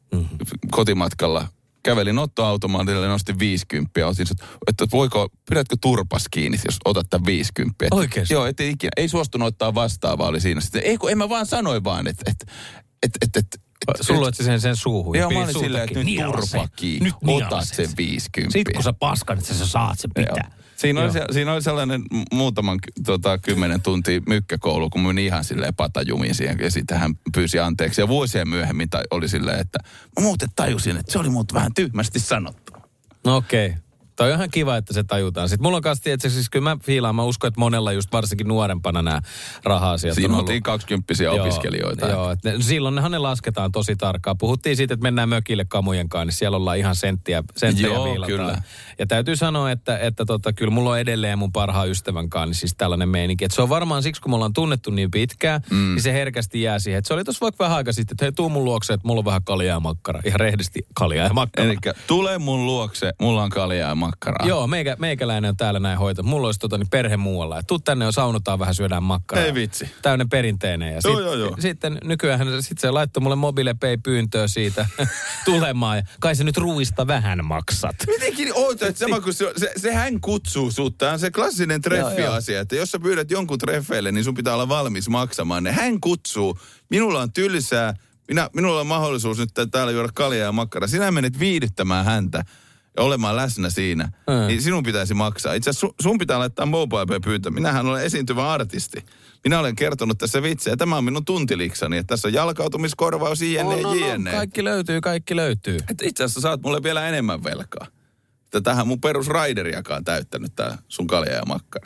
mm-hmm. kotimatkalla. Kävelin ottoautomaatille ja nostin viisikymppiä. Otin, että voiko, pidätkö turpas kiinni, jos otat tämän viisikymppiä. Oikeesti? Joo, ettei ikinä. Ei suostunut ottaa vastaavaa, oli siinä. Sitten, ei kun en mä vaan sanoin vaan, että... että, että, että, että sulla olet sen sen suuhun. Joo, mä olin silleen, että nyt turpa kiinni. Otat sen viisikymppiä. Sitten kun sä paskan, että sä saat sen pitää. Siinä oli, se, siinä oli sellainen muutaman tota, kymmenen tuntia mykkäkoulu, kun mä menin ihan silleen patajumiin siihen. Ja sitten hän pyysi anteeksi. Ja vuosien myöhemmin ta- oli silleen, että mä muuten tajusin, että se oli muuten vähän tyhmästi sanottu. No okei. Okay. Toi on ihan kiva, että se tajutaan. Sitten mulla on kanssa, että siis kyllä mä fiilaan, mä uskon, että monella just varsinkin nuorempana nämä raha-asiat siinä on oltiin ollut kaksikymppisiä opiskelijoita. Joo, että ne, silloinhan ne lasketaan tosi tarkkaan. Puhuttiin siitä, että mennään mökille kamujen kanssa, niin siellä ollaan ihan senttiä, senttejä joo, viilataan. Kyllä. Ja täytyy sanoa, että, että tota, kyllä mulla on edelleen mun parhaan ystävän kanssa niin siis tällainen meininki. Että se on varmaan siksi, kun me ollaan tunnettu niin pitkään, mm. niin se herkästi jää siihen. Että se oli tuossa vaikka vähän aika sitten, että hei, tuu mun luokse, että mulla on vähän kaljaa ja makkara. Ihan rehdisti kaljaa ja makkara. Elikkä tule mun luokse, mulla on kaljaa ja makkaraa. Joo, meikä, meikäläinen on täällä näin hoito. Mulla olisi tota, niin perhe muualla. Ja tuu tänne ja saunotaan vähän, syödään makkaraa. Ei vitsi. Täyden perinteinen. Ja joo, sit, joo, joo. sitten nykyään sit se laittoi mulle MobilePay-pyyntöä siitä tulemaan. Ja kai se nyt ruuista vähän maksat. Mitenkin oot, että sama kuin se, se, se hän kutsuu sut. Tämä on se klassinen treffi-asia, että jos sä pyydät jonkun treffeille, niin sun pitää olla valmis maksamaan ne. Hän kutsuu. Minulla on tylsää. Minä, minulla on mahdollisuus nyt täällä juoda kaljaa ja makkara. Sinä menet viihdyttämään häntä ja olemaan läsnä siinä. Mm. Niin sinun pitäisi maksaa. Itse asiassa sun, sun pitää laittaa MobilePay-pyyntö. Minähän olen esiintyvä artisti. Minä olen kertonut tässä vitsejä. Tämä on minun tuntiliksani, että tässä on jalkautumiskorvaus, jne, oh, no, jne. No, kaikki löytyy, kaikki löytyy. Et itse asiassa saat mulle vielä enemmän velkaa. Että tähän mun perus raideriakaan täyttänyt tää sun kalja ja makkara.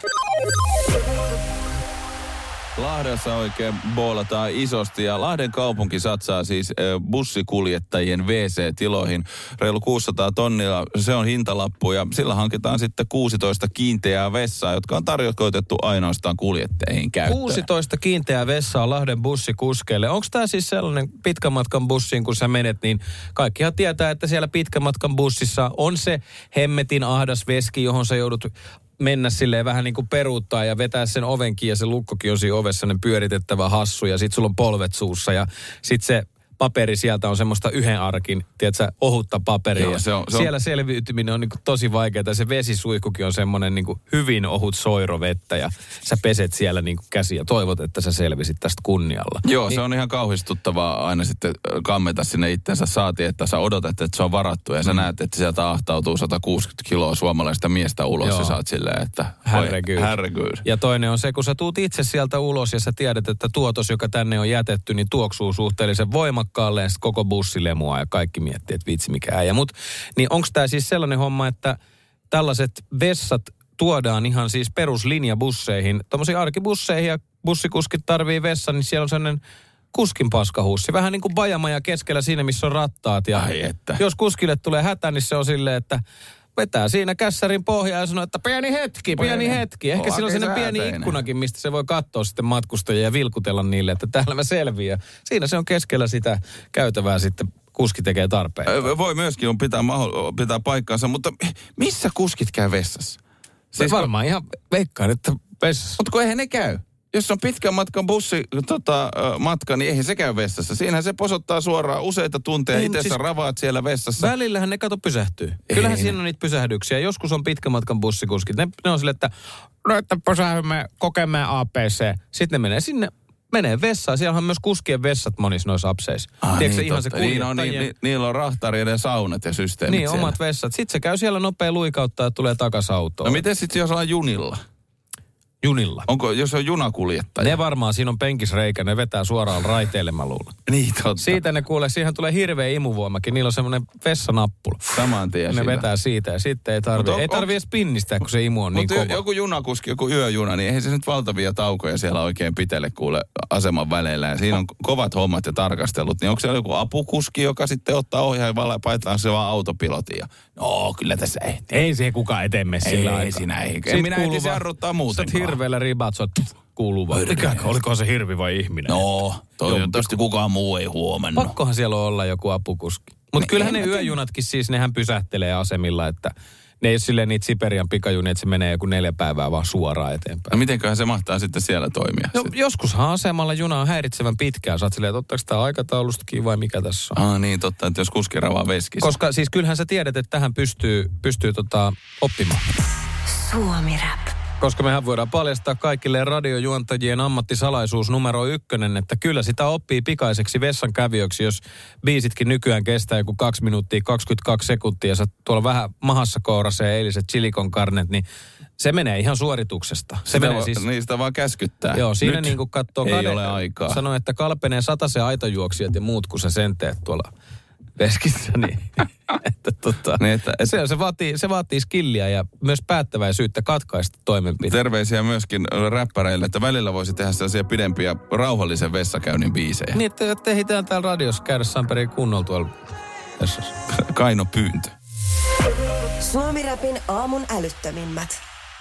Lahdessa oikein boolataan isosti ja Lahden kaupunki satsaa siis bussikuljettajien W C-tiloihin reilu kuusisataa tonnia. Se on hintalappu ja sillä hankitaan sitten kuusitoista kiinteää vessaa, jotka on tarjokoitettu ainoastaan kuljettajien käyttöön. kuusitoista kiinteää vessaa Lahden bussikuskeille. Onko tämä siis sellainen pitkän matkan bussiin, kun sä menet, niin kaikkihan tietää, että siellä pitkän matkan bussissa on se hemmetin ahdas veski, johon sä joudut mennä silleen vähän niin kuin peruuttaa ja vetää sen ovenkin ja se lukkokin on siinä ovessa, sellainen pyöritettävä hassu ja sit sulla on polvet suussa ja sit se paperi sieltä on semmoista yhden arkin, tiedätkö, ohutta paperia. Joo, se on, se on... Siellä selviytyminen on niin kuin tosi vaikeaa. Se vesisuihkukin on semmoinen niin kuin hyvin ohut soirovettä ja sä peset siellä niin kuin käsiä ja toivot, että sä selvisit tästä kunnialla. Joo, niin... se on ihan kauhistuttavaa aina sitten kammeta sinne itsensä. Saati, että sä odotat, että se on varattu ja sä mm. näet, että sieltä ahtautuu sata kuusikymmentä kiloa suomalaista miestä ulos. Joo. Ja sä oot silleen, että herregud. Ja toinen on se, kun sä tuut itse sieltä ulos ja sä tiedät, että tuotos, joka tänne on jätetty, niin tuoksuu suhteellisen voimakkaasti. Koko bussilemua ja kaikki miettii, että vitsi mikä äijä. Mut, niin onko tämä siis sellainen homma, että tällaiset vessat tuodaan ihan siis peruslinjabusseihin, tommosiin arkibusseihin ja bussikuskit tarvii vessan, niin siellä on sellainen kuskin paskahuussi. Vähän niin kuin bajamaja keskellä siinä, missä on rattaat. Ja ai että. Jos kuskille tulee hätä, niin se on silleen, että vetää siinä kässärin pohjaa ja sanoo, että pieni hetki, pieni, pieni hetki. Ehkä siinä on sellainen pieni ikkunakin, mistä se voi katsoa sitten matkustajia ja vilkutella niille, että täällä mä selviän. Siinä se on keskellä sitä käytävää sitten, kuski tekee tarpeen. Voi myöskin on pitää, maho- pitää paikkaansa, mutta missä kuskit käy vessassa? Siis varmaan ihan veikkaan, että vessassa. Mutta kun eihän ne käy. Jos on pitkän matkan bussi tota, matka, niin eihän se käy vessassa. Siinähän se posottaa suoraan useita tunteja. Itse siis ravaat siellä vessassa. Välillähän ne kato pysähtyy. Ei, Kyllähän siinä on niitä pysähdyksiä. Joskus on pitkän matkan bussikuskit. Ne, ne on silleen, että no, että pysähymme, kokemme A B C. Sitten ne menee sinne, menee vessaan. Siellä on myös kuskien vessat monissa noissa apseissa. Ah, Tiedätkö niin, ihan se niin on, niin, ni, niillä on rahtarien saunat ja systeemit niin, siellä. omat vessat. Sitten se käy siellä nopea luikauttaa ja tulee takas autoon. No miten sitten jos ollaan junilla? Junilla. Onko, jos on junakuljettaja? Ne varmaan, siinä on penkisreikä, ne vetää suoraan raiteille, mä luulen. Niin, totta. Siitä ne kuulee, siihen tulee hirveä imuvoimakin. Niillä on semmoinen vessanappula. Saman tien. Ne siitä vetää siitä ja sitten ei tarvitse. Ei tarvitse edes pinnistää, kun se imu on niin kova. Joku junakuski, joku yöjuna, niin eihän se nyt valtavia taukoja siellä oikein pitele kuule aseman väleillä. Ja siinä on kovat hommat ja tarkastelut. Niin onko siellä joku apukuski, joka sitten ottaa ohjaajan ja paitaa se vaan autopilotin? Ja no, kyllä tässä ehtii. Ei siihen kukaan eteen mene sillä aikaa. Ei siinä ei. En minä ehtisi jarruttaa muutenkaan. Hirveellä ribat, sä kuuluu vaan. Olikohan se hirvi vai ihminen? No, toivottavasti kukaan muu ei huomannut. Pakkohan siellä olla joku apukuski. Mutta kyllähän ne yöjunatkin siis, nehän pysähtelee asemilla, että ne ei ole silleen niitä Siperian pikajunia, että se menee joku neljä päivää vaan suoraan eteenpäin. No mitenköhän se mahtaa sitten siellä toimia? No, joskushan asemalla juna on häiritsevän pitkään. Sä oot silleen, että ottaako tämä aikataulustakin vai mikä tässä on? Ah niin, totta, että jos kuski ravaa veskissä. Koska siis kyllähän sä tiedät, että tähän pystyy, pystyy tota, oppimaan. Suomi Rap. Koska mehän voidaan paljastaa kaikille radiojuontajien ammattisalaisuus numero ykkönen, että kyllä sitä oppii pikaiseksi vessan kävijöksi, jos biisitkin nykyään kestää joku kaksi minuuttia kaksikymmentäkaksi sekuntia ja sä tuolla vähän mahassa kourassa ja eiliset chilikon karnet, niin se menee ihan suorituksesta. Se sitä menee va- siis... Niistä vaan käskyttää. Joo, siinä Nyt niin kuin katsoo... ei kade, ole aikaa. Sanoo, että kalpenee sataisen aitojuoksijat ja muut, kun sä sen teet tuolla veskissä, niin, että, tota, niin että, et, se, se, vaatii, se vaatii skilliä ja myös päättäväisyyttä katkaista toimenpiteitä. Terveisiä myöskin räppäreille, että välillä voisi tehdä sellaisia pidempiä rauhallisen vessakäynnin biisejä. Niin, että tehdään täällä radiossa käydä Samperin kunnolla tuolla vessassa. Kaino pyyntö. Suomi Rapin aamun älyttömimmät.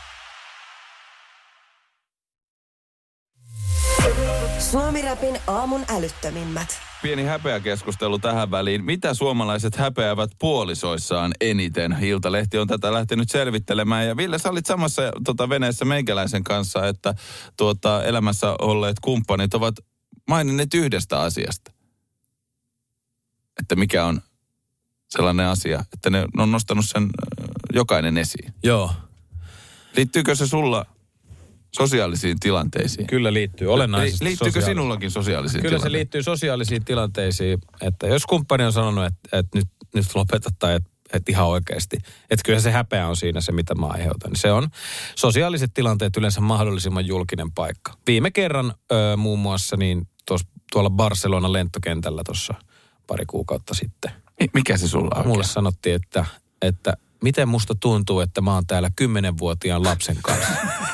Suomi Rapin aamun älyttömimmät. Pieni häpeäkeskustelu tähän väliin. Mitä suomalaiset häpeävät puolisoissaan eniten? Iltalehti on tätä lähtenyt selvittelemään. Ja Ville, sä olit samassa tota, veneessä meikäläisen kanssa, että tuota, elämässä olleet kumppanit ovat maininneet yhdestä asiasta. Että mikä on sellainen asia, että ne on nostanut sen jokainen esiin. Joo. Liittyykö se sulla sosiaalisiin tilanteisiin? Kyllä liittyy olennaisesti. Liittyykö sosiaali- sinullakin sosiaalisiin Kyllä tilanteisiin? se liittyy sosiaalisiin tilanteisiin, että jos kumppani on sanonut, että, että nyt, nyt lopeta tai että, että ihan oikeasti, että kyllä se häpeä on siinä se, mitä mä aiheutan. Niin se on sosiaaliset tilanteet yleensä mahdollisimman julkinen paikka. Viime kerran ö, muun muassa niin tos, tuolla Barcelonan lentokentällä tuossa pari kuukautta sitten. Mikä se sulla on? Mulle sanottiin, että, että miten musta tuntuu, että mä oon täällä kymmenvuotiaan lapsen kanssa.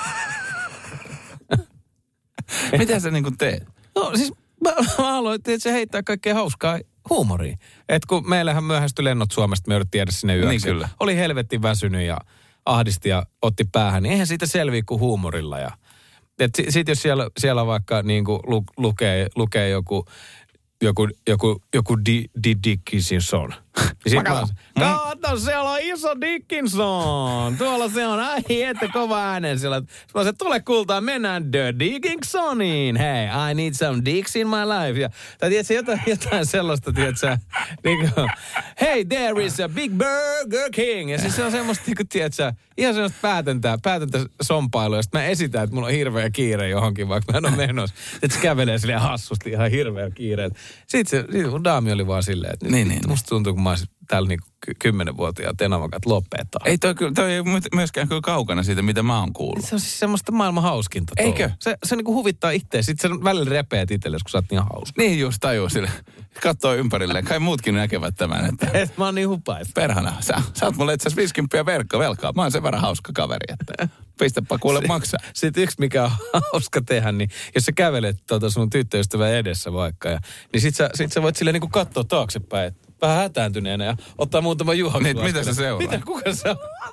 Miten sä niin kuin teet? No siis mä, mä aloin, että se heittää kaikkea hauskaa huumoria. Et kun meillähän myöhästyi lennot Suomesta, me yritettiin jäädä sinne yöksi. Niin kyllä. Oli helvetin väsynyt ja ahdisti ja otti päähän, niin eihän siitä selviä kuin huumorilla. Ja, et sit, sit jos siellä, siellä vaikka niin kuin lu, lukee, lukee joku, joku, joku, joku di, di Dickinson. Niin Kato. Kato, siellä on iso Dickinson. Tuolla se on, ai että kova äänen siellä. Mä se tule kultaan, mennään The Dickinsoniin. Hey, I need some dicks in my life. Ja, tai tiedätkö, jotain, jotain sellaista, tiedätkö, niin kuin, hey, there is a big Burger King. Ja siis se on semmoista, niin kuin, tiedätkö, ihan semmoista päätäntä, päätäntä sompailua. Ja sitten mä esitän, että mulla on hirveä kiire johonkin, vaikka mä en ole menossa. Että se kävelee silleen hassusti, ihan hirveä kiire. Sitten se, sit mun daami oli vaan silleen, että niin, niin, niin, musta tuntuu, kun mä olisin täällä niinku kymmenvuotiaan tenavakat lopetaan. Ei toi, kyllä- toi ei myöskään kyllä kaukana siitä, mitä mä oon kuullut. Se on siis semmoista maailman hauskinta. touhua. Eikö? Se, se niinku huvittaa itseä. Sitten se välillä repeät itsellesi, kun sä oot niin hauska. Niin just tajuu sille. Katsoo ympärilleen. Kai muutkin näkevät tämän, että Et mä oon niin hupais. perhana, sä, sä oot mulle itse asiassa viisikymppiä verkko velkaa. Mä oon sen verran hauska kaveri, että pistäpä kuule maksaa. Sitten yksi, mikä on hauska tehdä, niin jos sä kävelet tuota sun tyttöystävän edessä vaikka, ja, niin sit sä, sit sä voit silleen niinku katsoa taaksepäin, että vähän hätääntyneenä ja ottaa muutama juoksu. Niin, mitä se seuraa? Mitä, kuka se on?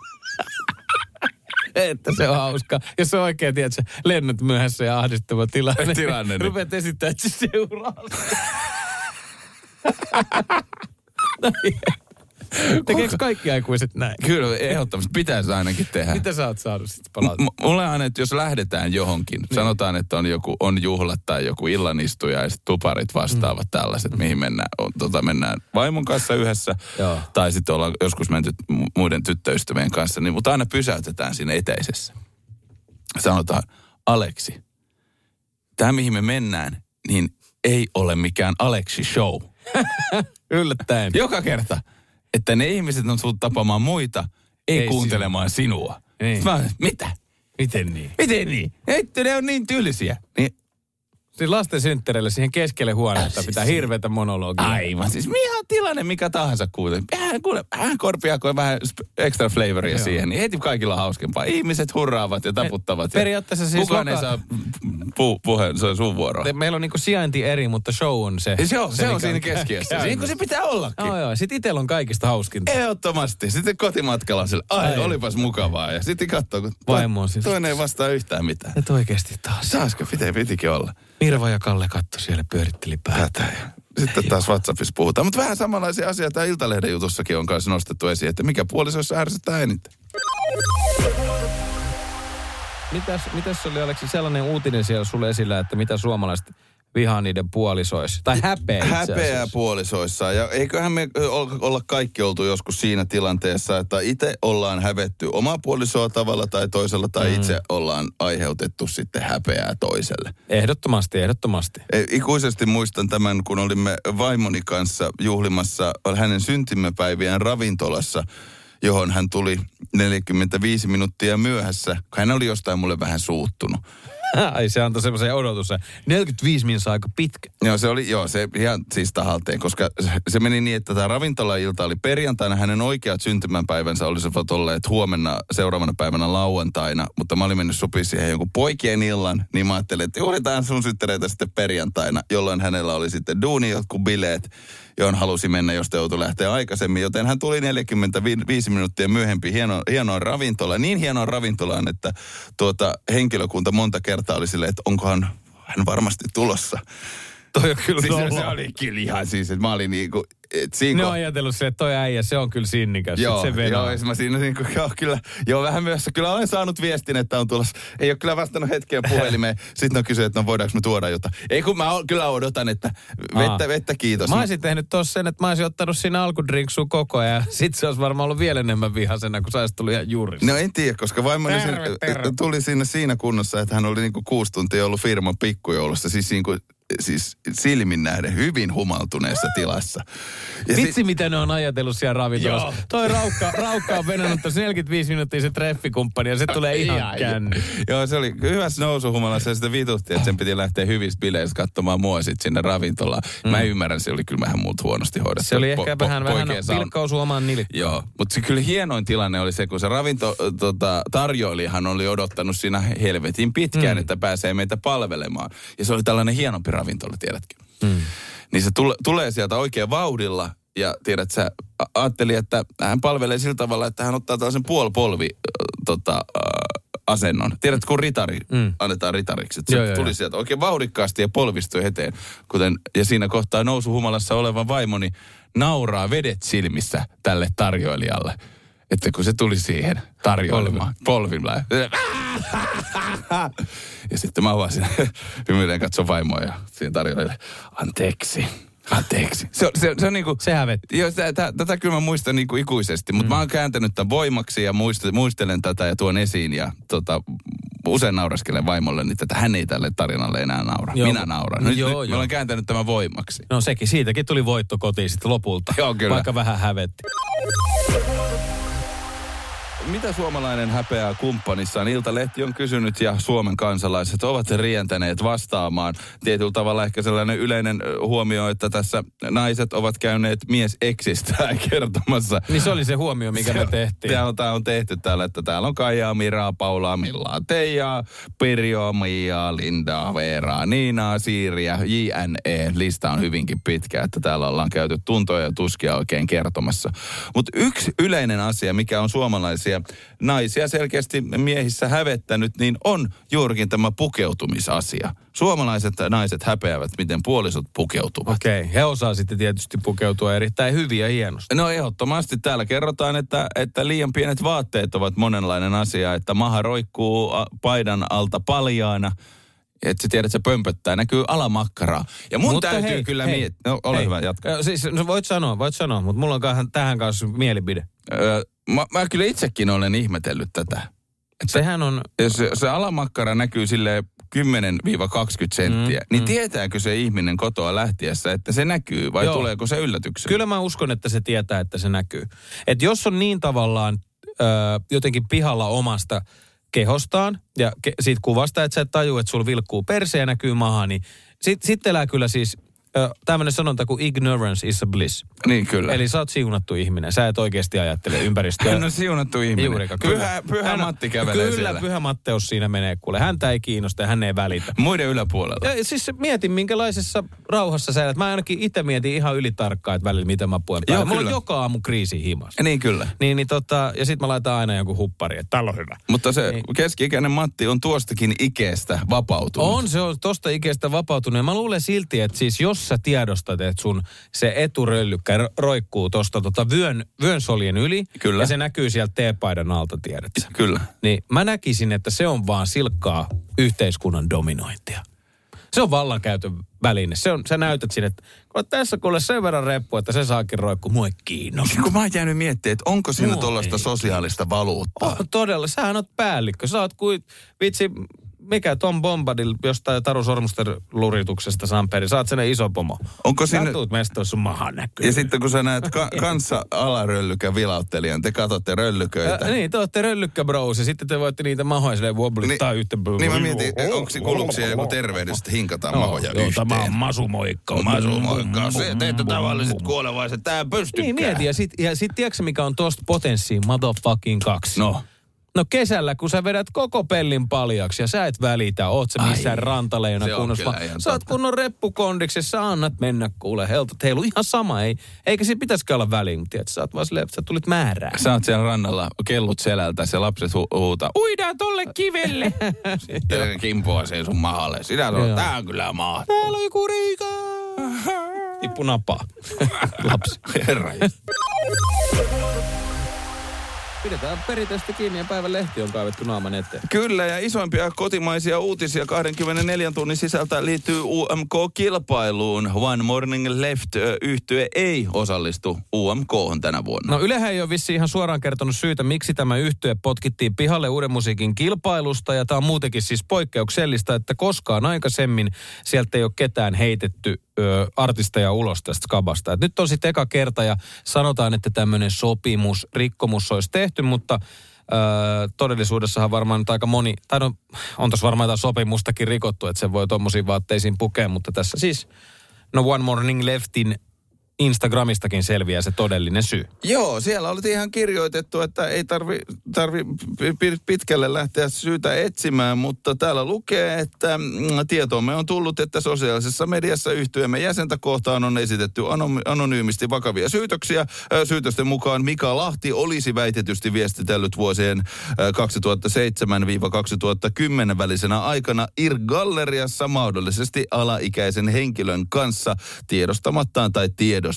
Että se on hauska. Jos on oikein, tiedätkö, lennot myöhässä ja ahdistava tilanne. Tilanne, niin. Rupeat esittämään, että se seuraa. Tekeekö kaikki aikuiset näin? Kyllä, ehdottomasti pitäisi ainakin tehdä. Mitä sä oot saanut sitten palata? M- mulle aina, että jos lähdetään johonkin, niin. Sanotaan, että on joku on juhlat tai joku illanistuja ja sitten tuparit vastaavat mm. tällaiset, mihin mennään, on, tota, mennään vaimon kanssa yhdessä. Joo. Tai sitten ollaan joskus menty muiden tyttöystävien kanssa, niin, mutta aina pysäytetään siinä eteisessä. Sanotaan, Aleksi, tämä mihin me mennään, niin ei ole mikään Aleksi show. Yllättäen. Joka kerta, että ne ihmiset on tullut tapaamaan muita, ei, Ei kuuntelemaan sinua. Niin. Mä, mitä? Miten niin? Miten niin? Että ne on niin tylsiä. Niin, Siis lasten synttäreille siihen keskelle huonetta pitää hirveätä monologia. aivan. Siis ihan tilanne mikä tahansa kuulee. Vähän, kuule, vähän korpiakoja, vähän sp- extra flavoria Joo. siihen. Niin heti kaikilla on hauskempaa. Ihmiset hurraavat ja taputtavat. Ja periaatteessa siis kukaan loka- ei saa pu- puheen, se on sun vuoro. Te- Meillä on niinku sijainti eri, mutta show on se. Se on, se on mikä siinä keskiössä. Niin kuin se pitää ollakin. Joo, joo. Sitten itsellä on kaikista hauskinta. Ehdottomasti. Sitten kotimatkalla on sillä, ai, Ai. olipas mukavaa. Ja sitten katsoo, kun Vaimo on siis- toinen ei vastaa yhtään mitään. Et oikeesti taas. Saasko, piti, pitikin olla. Mirva ja Kalle katto siellä pyöritteli päätä. Tätä. sitten taas WhatsAppissa puhutaan. Mutta vähän samanlaisia asioita Iltalehden jutussakin on kanssa nostettu esiin, että mikä puolisoissa ärsyttää eniten. Mitäs, mitäs oli, Aleksi, sellainen uutinen siellä sulle esillä, että mitä suomalaiset vihaa niiden puolisoissa? Tai häpeä itse asiassa. Häpeää puolisoissa. Ja eiköhän me olla kaikki oltu joskus siinä tilanteessa, että itse ollaan hävetty omaa puolisoa tavalla tai toisella, tai mm. itse ollaan aiheutettu sitten häpeää toiselle. Ehdottomasti, ehdottomasti. Ikuisesti muistan tämän, kun olimme vaimoni kanssa juhlimassa hänen syntymäpäiviään ravintolassa, johon hän tuli neljäkymmentäviisi minuuttia myöhässä, kun hän oli jostain mulle vähän suuttunut. Ai, se antoi semmoisen odotuksen. neljäkymmentäviisi minuuttia aika pitkä. Joo, se oli, joo, se ihan siis tahalteen, koska se meni niin, että tämä ravintolailta oli perjantaina, hänen oikeat syntymäpäivänsä olisivat olleet huomenna seuraavana päivänä lauantaina, mutta mä olin mennyt sopimaan siihen jonkun poikien illan, niin mä ajattelin, että juhlitaan sun synttäreitä sitten perjantaina, jolloin hänellä oli sitten duuni jotkut bileet, johon halusi mennä, josta joutui lähteä aikaisemmin, joten hän tuli neljäkymmentäviisi minuuttia myöhempi hieno, hienoon ravintolaan, niin hienoon ravintolaan, että tuota, henkilökunta monta kertaa oli silleen, että onkohan hän varmasti tulossa. Toi on kyllä siis se, se oli kyllä ihan siis, että mä olin niinku, että siinä... Ne on ajatellut se, että toi äijä, se on kyllä sinnikäs. Joo, se joo, ja mä siinä niinku, joo, kyllä, joo, vähän myös, kyllä olen saanut viestin, että on tulossa. Ei ole kyllä vastannut hetken puhelimeen. Sitten on kysynyt, että no voidaanko me tuoda jotain. Ei kun mä kyllä odotan, että vettä, Aa. vettä kiitos. Mä olisin tehnyt tossa sen, että mä olisin ottanut siinä alkudrinksua koko ajan. Sit se olisi varmaan ollut vielä enemmän vihasena, kun sä olisit tullut ihan juuri. No en tiedä, koska vaimoni tuli siinä, siinä kunnossa, että hän oli niinku kuusi tuntia ollut firman pikkujoulussa. Siis niinku... Siis silmin nähden hyvin humaltuneessa tilassa. Ja Vitsi, si- mitä ne on ajatellut siellä ravintolassa. Joo. Toi Raukka, Raukka on venannut tuossa neljäkymmentäviisi minuuttia se treffikumppani ja se tulee ihan känni. Joo, se oli hyvässä nousuhumalassa ja sitä vituttiin, että sen piti lähteä hyvistä bileistä katsomaan mua sit sinne ravintolaan. Mm. Mä ymmärrän, se oli kyllä vähän muut huonosti hoidettu. Se oli ehkä po- vähän, po- vähän pilkkausu omaan nilkkaan. Joo, mutta se kyllä hienoin tilanne oli se, kun se ravinto tota, tarjoilijahan oli odottanut siinä helvetin pitkään, mm. että pääsee meitä palvelemaan. Ja se oli tällainen hienompi ravintola, tiedätkö? Mm. Niin se tule, tulee sieltä oikein vauhdilla ja tiedät sä, ajatteli, että hän palvelee sillä tavalla, että hän ottaa tällaisen puolipolvi tota, äh, asennon. Tiedätkö, kun ritari, mm. annetaan ritariksi. Että se joo, tuli joo. sieltä oikein vauhdikkaasti ja polvistui eteen. Kuten, ja siinä kohtaa nousuhumalassa oleva vaimoni nauraa vedet silmissä tälle tarjoilijalle. Että kun se tuli siihen tarjoilemaan polvilla. Ja sitten mä avasin hymyilen katson vaimoa ja siihen tarjoilijille. Anteeksi. Anteeksi. Se, se, se on niinku... Se hävetti. Joo, tätä, tätä kyllä mä muistan niinku ikuisesti, mutta mm. mä oon kääntänyt tämän voimaksi ja muistelen, muistelen tätä ja tuon esiin ja tota, usein nauraskelen vaimolle, niin tätä hän ei tälle tarinalle enää naura. Joo. Minä nauran. Nyt, joo, nyt joo. Mä olen kääntänyt tämän voimaksi. No sekin, siitäkin tuli voitto kotiin sitten lopulta. Joo, kyllä. Vaikka vähän hävetti. Mitä suomalainen häpeää kumppanissaan? Iltalehti on kysynyt ja Suomen kansalaiset ovat rientäneet vastaamaan. Tietyllä tavalla ehkä sellainen yleinen huomio, että tässä naiset ovat käyneet mies eksistään kertomassa. Niin se oli se huomio, mikä se, me tehtiin. Tämä on, tämä on tehty täällä, että täällä on Kaijaa, Miraa, Paulaa, Millaa, Teijaa, Pirjoa, Miaa, Lindaa, Veeraa, Niinaa, Siiriä, J N E. Lista on hyvinkin pitkä, että täällä ollaan käyty tuntoja ja tuskia oikein kertomassa. Mutta yksi yleinen asia, mikä on suomalaisia naisia selkeästi miehissä hävettänyt, niin on juurikin tämä pukeutumisasia. Suomalaiset naiset häpeävät, miten puolisot pukeutuvat. Okei, okay. He osaa sitten tietysti pukeutua erittäin hyvin ja hienosti. No ehdottomasti täällä kerrotaan, että, että liian pienet vaatteet ovat monenlainen asia, että maha roikkuu paidan alta paljaana. Että sä tiedät, että se pömpöttää, näkyy alamakkaraa. Ja mun mutta täytyy hei, kyllä miettiä. No, ole hei. Hyvä, jatka. Siis no, voit sanoa, voit sanoa, mutta mulla on tähän kanssa mielipide. Öö, mä, mä kyllä itsekin olen ihmetellyt tätä. Et sehän on... Jos se, se alamakkara näkyy silleen kymmenen kaksikymmentä senttiä, mm, niin mm. tietääkö se ihminen kotoa lähtiessä, että se näkyy vai Joo. tuleeko se yllätyksenä? Kyllä mä uskon, että se tietää, että se näkyy. Että jos on niin tavallaan öö, jotenkin pihalla omasta kehostaan ja ke, siitä kuvasta, että sä et tajuu, että sulla vilkkuu perse ja näkyy maha, niin sitten sit elää kyllä siis tämmöinen sanonta kuin ignorance is a bliss. Niin kyllä. Eli sä oot siunattu ihminen. Sä et oikeasti ajattele ympäristöä. Hän on siunattu ihminen. Juurika. Pyhä, pyhä hän, Matti kävelee kyllä, siellä. Kyllä, pyhä Matteus siinä menee kuule. Häntä ei kiinnosta ja hän ei välitä. Muiden yläpuolella. Ja siis mietin, minkälaisessa rauhassa sä elät. Mä ainakin itse mietin ihan ylitarkkaan, että välillä mitä mä puen päälle. Mulla on joka aamu kriisi himas. Niin kyllä. Niin, niin tota, ja sit mä laitan aina jonkun huppari, että täällä on hyvä. Mutta se niin. Keski-ikäinen Matti on tuostakin ikeestä vapautunut. On, se on tosta ikeestä vapautunut. Ja mä luulen silti, että siis jos jos sä tiedostat, että sun se eturöllykkä ro- roikkuu tuosta tota vyön, vyönsolien yli. Kyllä. Ja se näkyy sieltä teepaidan alta, tiedätkö? Kyllä. Niin mä näkisin, että se on vaan silkkaa yhteiskunnan dominointia. Se on vallankäytön väline. Se on, sä näytät sinne, että kun tässä kuule sen verran reppu, että se saakin roikkuu. Mua ei kiinnosta. Kun mä oon jäänyt miettimään, että onko siinä Mua tuollaista ei sosiaalista valuuttaa. Oh, todella. Sähän oot päällikkö. Sä oot kuin, vitsi, mikä Tom Bombadil jostain Taru Sormusten lurituksesta Samperi. Sä oot sen iso pomo. Onko Sä sinne... tuut mestoon, sun maha näkyy. Ja sitten kun sä näet ka- kanssa alaröllykän vilauttelijan, te katsotte röllyköitä. Ja, niin, te ootte röllykkäbrous ja sitten te voitte niitä mahoja silleen woblittaa Niin- yhtä. Niin mä mietin, onko se kuuluksia joku tervehdys, että hinkataan No, mahoja joo, yhteen. tämä on masumoikka. Masumoikka. Se teette tavalliset kuolevaiset. Tää pystykää. Niin, mieti. Ja sit, ja sit tiedätkö mikä on tosta potenssiin motherfucking kaksi? No. No kesällä, kun sä vedät koko pellin paljaksi ja sä et välitä, oot sä missään rantaleina se on kunnossa. kyllä vaan ihan Sä oot totta. kunnon reppukondiksessa, sä annat mennä kuule, heltot heilu. Ihan sama, ei, eikä se pitäisikään olla väliin, mutta tiedät, sä oot vaan silleen, että sä tulit määrään. Sä oot siellä rannalla, kellut selältä, ja lapset hu- huutaa, uidaan tolle kivelle. Sitten kimpoa sen sun mahalle. Sinä sanoo, tää on kyllä maa. Täällä on joku riika. Tippu napaa. Lapsi. Herra. Pidetään perinteisesti kiinni ja päivän lehti on kaivettu naaman eteen. Kyllä, ja isoimpia kotimaisia uutisia kaksikymmentäneljä tunnin sisältä liittyy U M K-kilpailuun. One Morning Left-yhtye ei osallistu U M K:hon tänä vuonna. No Ylehän ei ole vissiin ihan suoraan kertonut syytä, miksi tämä yhtye potkittiin pihalle uuden musiikin kilpailusta. Ja tämä on muutenkin siis poikkeuksellista, että koskaan aikaisemmin sieltä ei ole ketään heitetty ö, artisteja ulos tästä skabasta. Et nyt on sitten eka kerta ja sanotaan, että tämmöinen sopimus, rikkomus olisi tehty, mutta ö, todellisuudessahan varmaan nyt aika moni, tai no, on tuossa varmaan jotain sopimustakin rikottu, että se voi tommosiin vaatteisiin pukea, mutta tässä siis no One Morning Leftin Instagramistakin selviää se todellinen syy. Joo, siellä oli ihan kirjoitettu, että ei tarvi, tarvi pitkälle lähteä syytä etsimään, mutta täällä lukee, että tietoomme on tullut, että sosiaalisessa mediassa yhtyeemme jäsentä kohtaan on esitetty anonyymisti vakavia syytöksiä. Syytösten mukaan Mika Lahti olisi väitetysti viestitellyt vuosien kaksituhattaseitsemän kaksituhattakymmenen välisenä aikana I R Galleriassa mahdollisesti alaikäisen henkilön kanssa tiedostamattaan tai tiedostaen.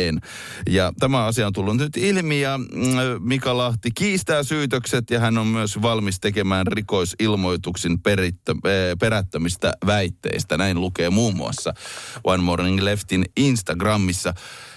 Ja tämä asia on tullut nyt ilmi ja Mika Lahti kiistää syytökset ja hän on myös valmis tekemään rikoisilmoituksin perittö, perättömistä väitteistä. Näin lukee muun muassa One Morning Leftin Instagramissa.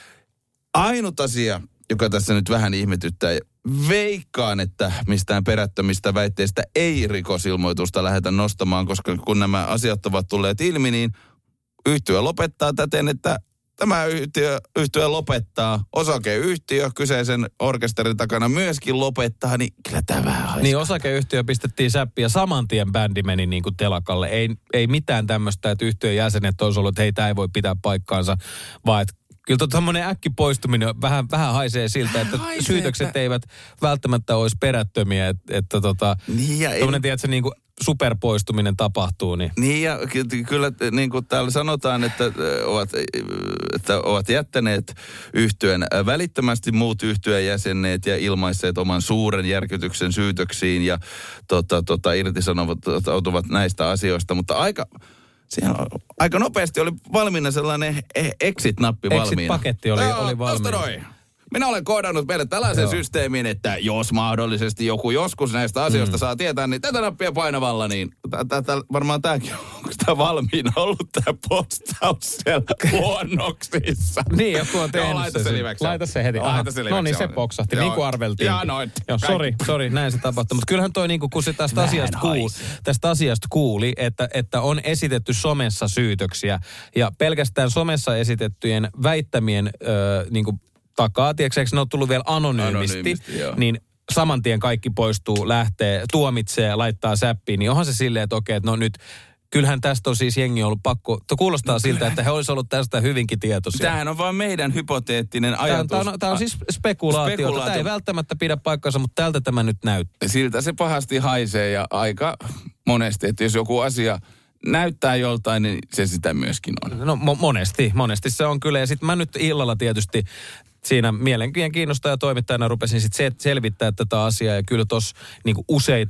Ainut asia, joka tässä nyt vähän ihmetyttää, veikkaan, että mistään perättömistä väitteistä ei rikosilmoitusta lähdetä nostamaan, koska kun nämä asiat ovat tulleet ilmi, niin yhtye lopettaa täten, että tämä yhtiö, yhtiö lopettaa, osakeyhtiö kyseisen orkesterin takana myöskin lopettaa, niin kyllä tämä vähän haiskaa. Niin osakeyhtiö pistettiin säppiä ja saman tien bändi meni niin kuin telakalle. Ei, ei mitään tämmöistä, että yhtiön jäsenet olisi ollut, että hei, tämä ei voi pitää paikkaansa, vaan että kyllä tuommoinen äkkipoistuminen vähän, vähän haisee siltä, että haisee, syytökset että... eivät välttämättä olisi perättömiä, että, että tota, niin ja tuommoinen, tiedätkö, niin kuin superpoistuminen tapahtuu. Niin, niin ja ky- kyllä niin kuin täällä sanotaan, että ovat, että ovat jättäneet yhtyeen välittömästi muut yhtyeen jäsenet ja ilmaisseet oman suuren järkytyksen syytöksiin ja tota, tota, irtisanoutuvat näistä asioista, mutta aika... Siellä aika nopeasti oli valmiina sellainen exit-nappi valmiina. Exit-paketti oli, Joo, oli valmiina. noin. Minä olen koodannut meille tällaisen Joo. systeemin, että jos mahdollisesti joku joskus näistä asioista mm. saa tietää, niin tätä nappia painavalla, niin tätä, varmaan tämäkin on, onko tämä valmiina ollut tämä postaus siellä luonnoksissa. Niin, joku on tehnyt Joo, laita se liveksi. Laita se heti. Laita se liveksi. No niin, se poksahti, Joo. niin kuin arveltiin. Jaa, noin. Joo, sori, sori, näin se tapahtui. Mutta kyllähän toi, niin kuin, kun se tästä asiasta, kuuli, tästä asiasta kuuli, että, että on esitetty somessa syytöksiä, ja pelkästään somessa esitettyjen väittämien ö, niin kuin takaa, tiedätkö, eikö ne ole tullut vielä anonyymisti, Anonyymisti, joo. niin saman tien kaikki poistuu, lähtee, tuomitsee, laittaa säppiin, niin onhan se silleen, että okei, että no nyt, kyllähän tästä on siis jengi ollut pakko, to kuulostaa no, siltä, että he olisivat ollut tästä hyvinkin tietoisia. Tämähän on vaan meidän hypoteettinen ajatus. Tämä on, tämä on siis spekulaatio. Spekulaatio. Tämä ei välttämättä pidä paikkansa, mutta tältä tämä nyt näyttää. Siltä se pahasti haisee ja aika monesti, että jos joku asia näyttää joltain, niin se sitä myöskin on. No mo- monesti, monesti se on kyllä. Ja sitten mä nyt illalla tietysti siinä mielenkiintoista ja toimittajana rupesin sitten selvittää tätä asiaa. Ja kyllä tuossa niinku useita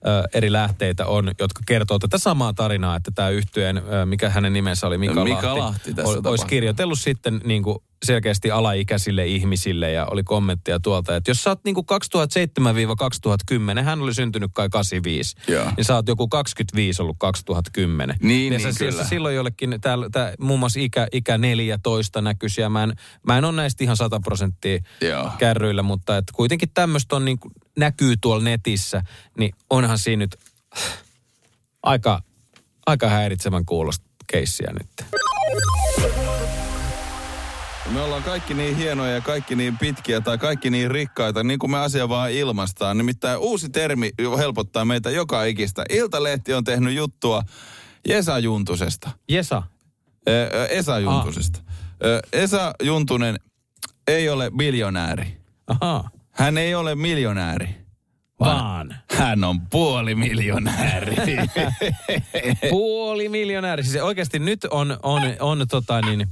eri lähteitä on, jotka kertoo tätä samaa tarinaa, että tämä yhtyeen, mikä hänen nimensä oli, Mika, Mika Lahti, Lahti tässä olisi tapahtuu. kirjoitellut sitten niin kuin selkeästi alaikäisille ihmisille ja oli kommentteja tuolta, että jos sä oot niin kuin kaksituhattaseitsemän kaksituhattakymmenen, hän oli syntynyt kai kahdeksankymmentäviisi, Joo. niin sä oot joku kaksikymmentäviisi ollut kaksituhattakymmenen. Niin, ja niin sä, kyllä. Sä silloin jollekin, täällä, tää, muun muassa ikä, ikä neljätoista näkyisi, ja mä en, mä en ole näistä ihan sata prosenttia Joo. kärryillä, mutta että kuitenkin tämmöistä on niin kuin, näkyy tuolla netissä, niin onhan siinä nyt aika, aika häiritsevän kuulosta keissiä nyt. Me ollaan kaikki niin hienoja ja kaikki niin pitkiä tai kaikki niin rikkaita, niin kuin me asia vaan ilmaistaan. Nimittäin uusi termi helpottaa meitä joka ikistä. Iltalehti on tehnyt juttua Esa Juntusesta. Jesa. Ö, Esa Juntusesta. Ö, Esa Juntunen ei ole miljonääri. Ahaa. Hän ei ole miljonääri. Vaan. Hän on puolimiljonääri. Puoli miljonääri. Siis oikeasti nyt on, on, on tota niin,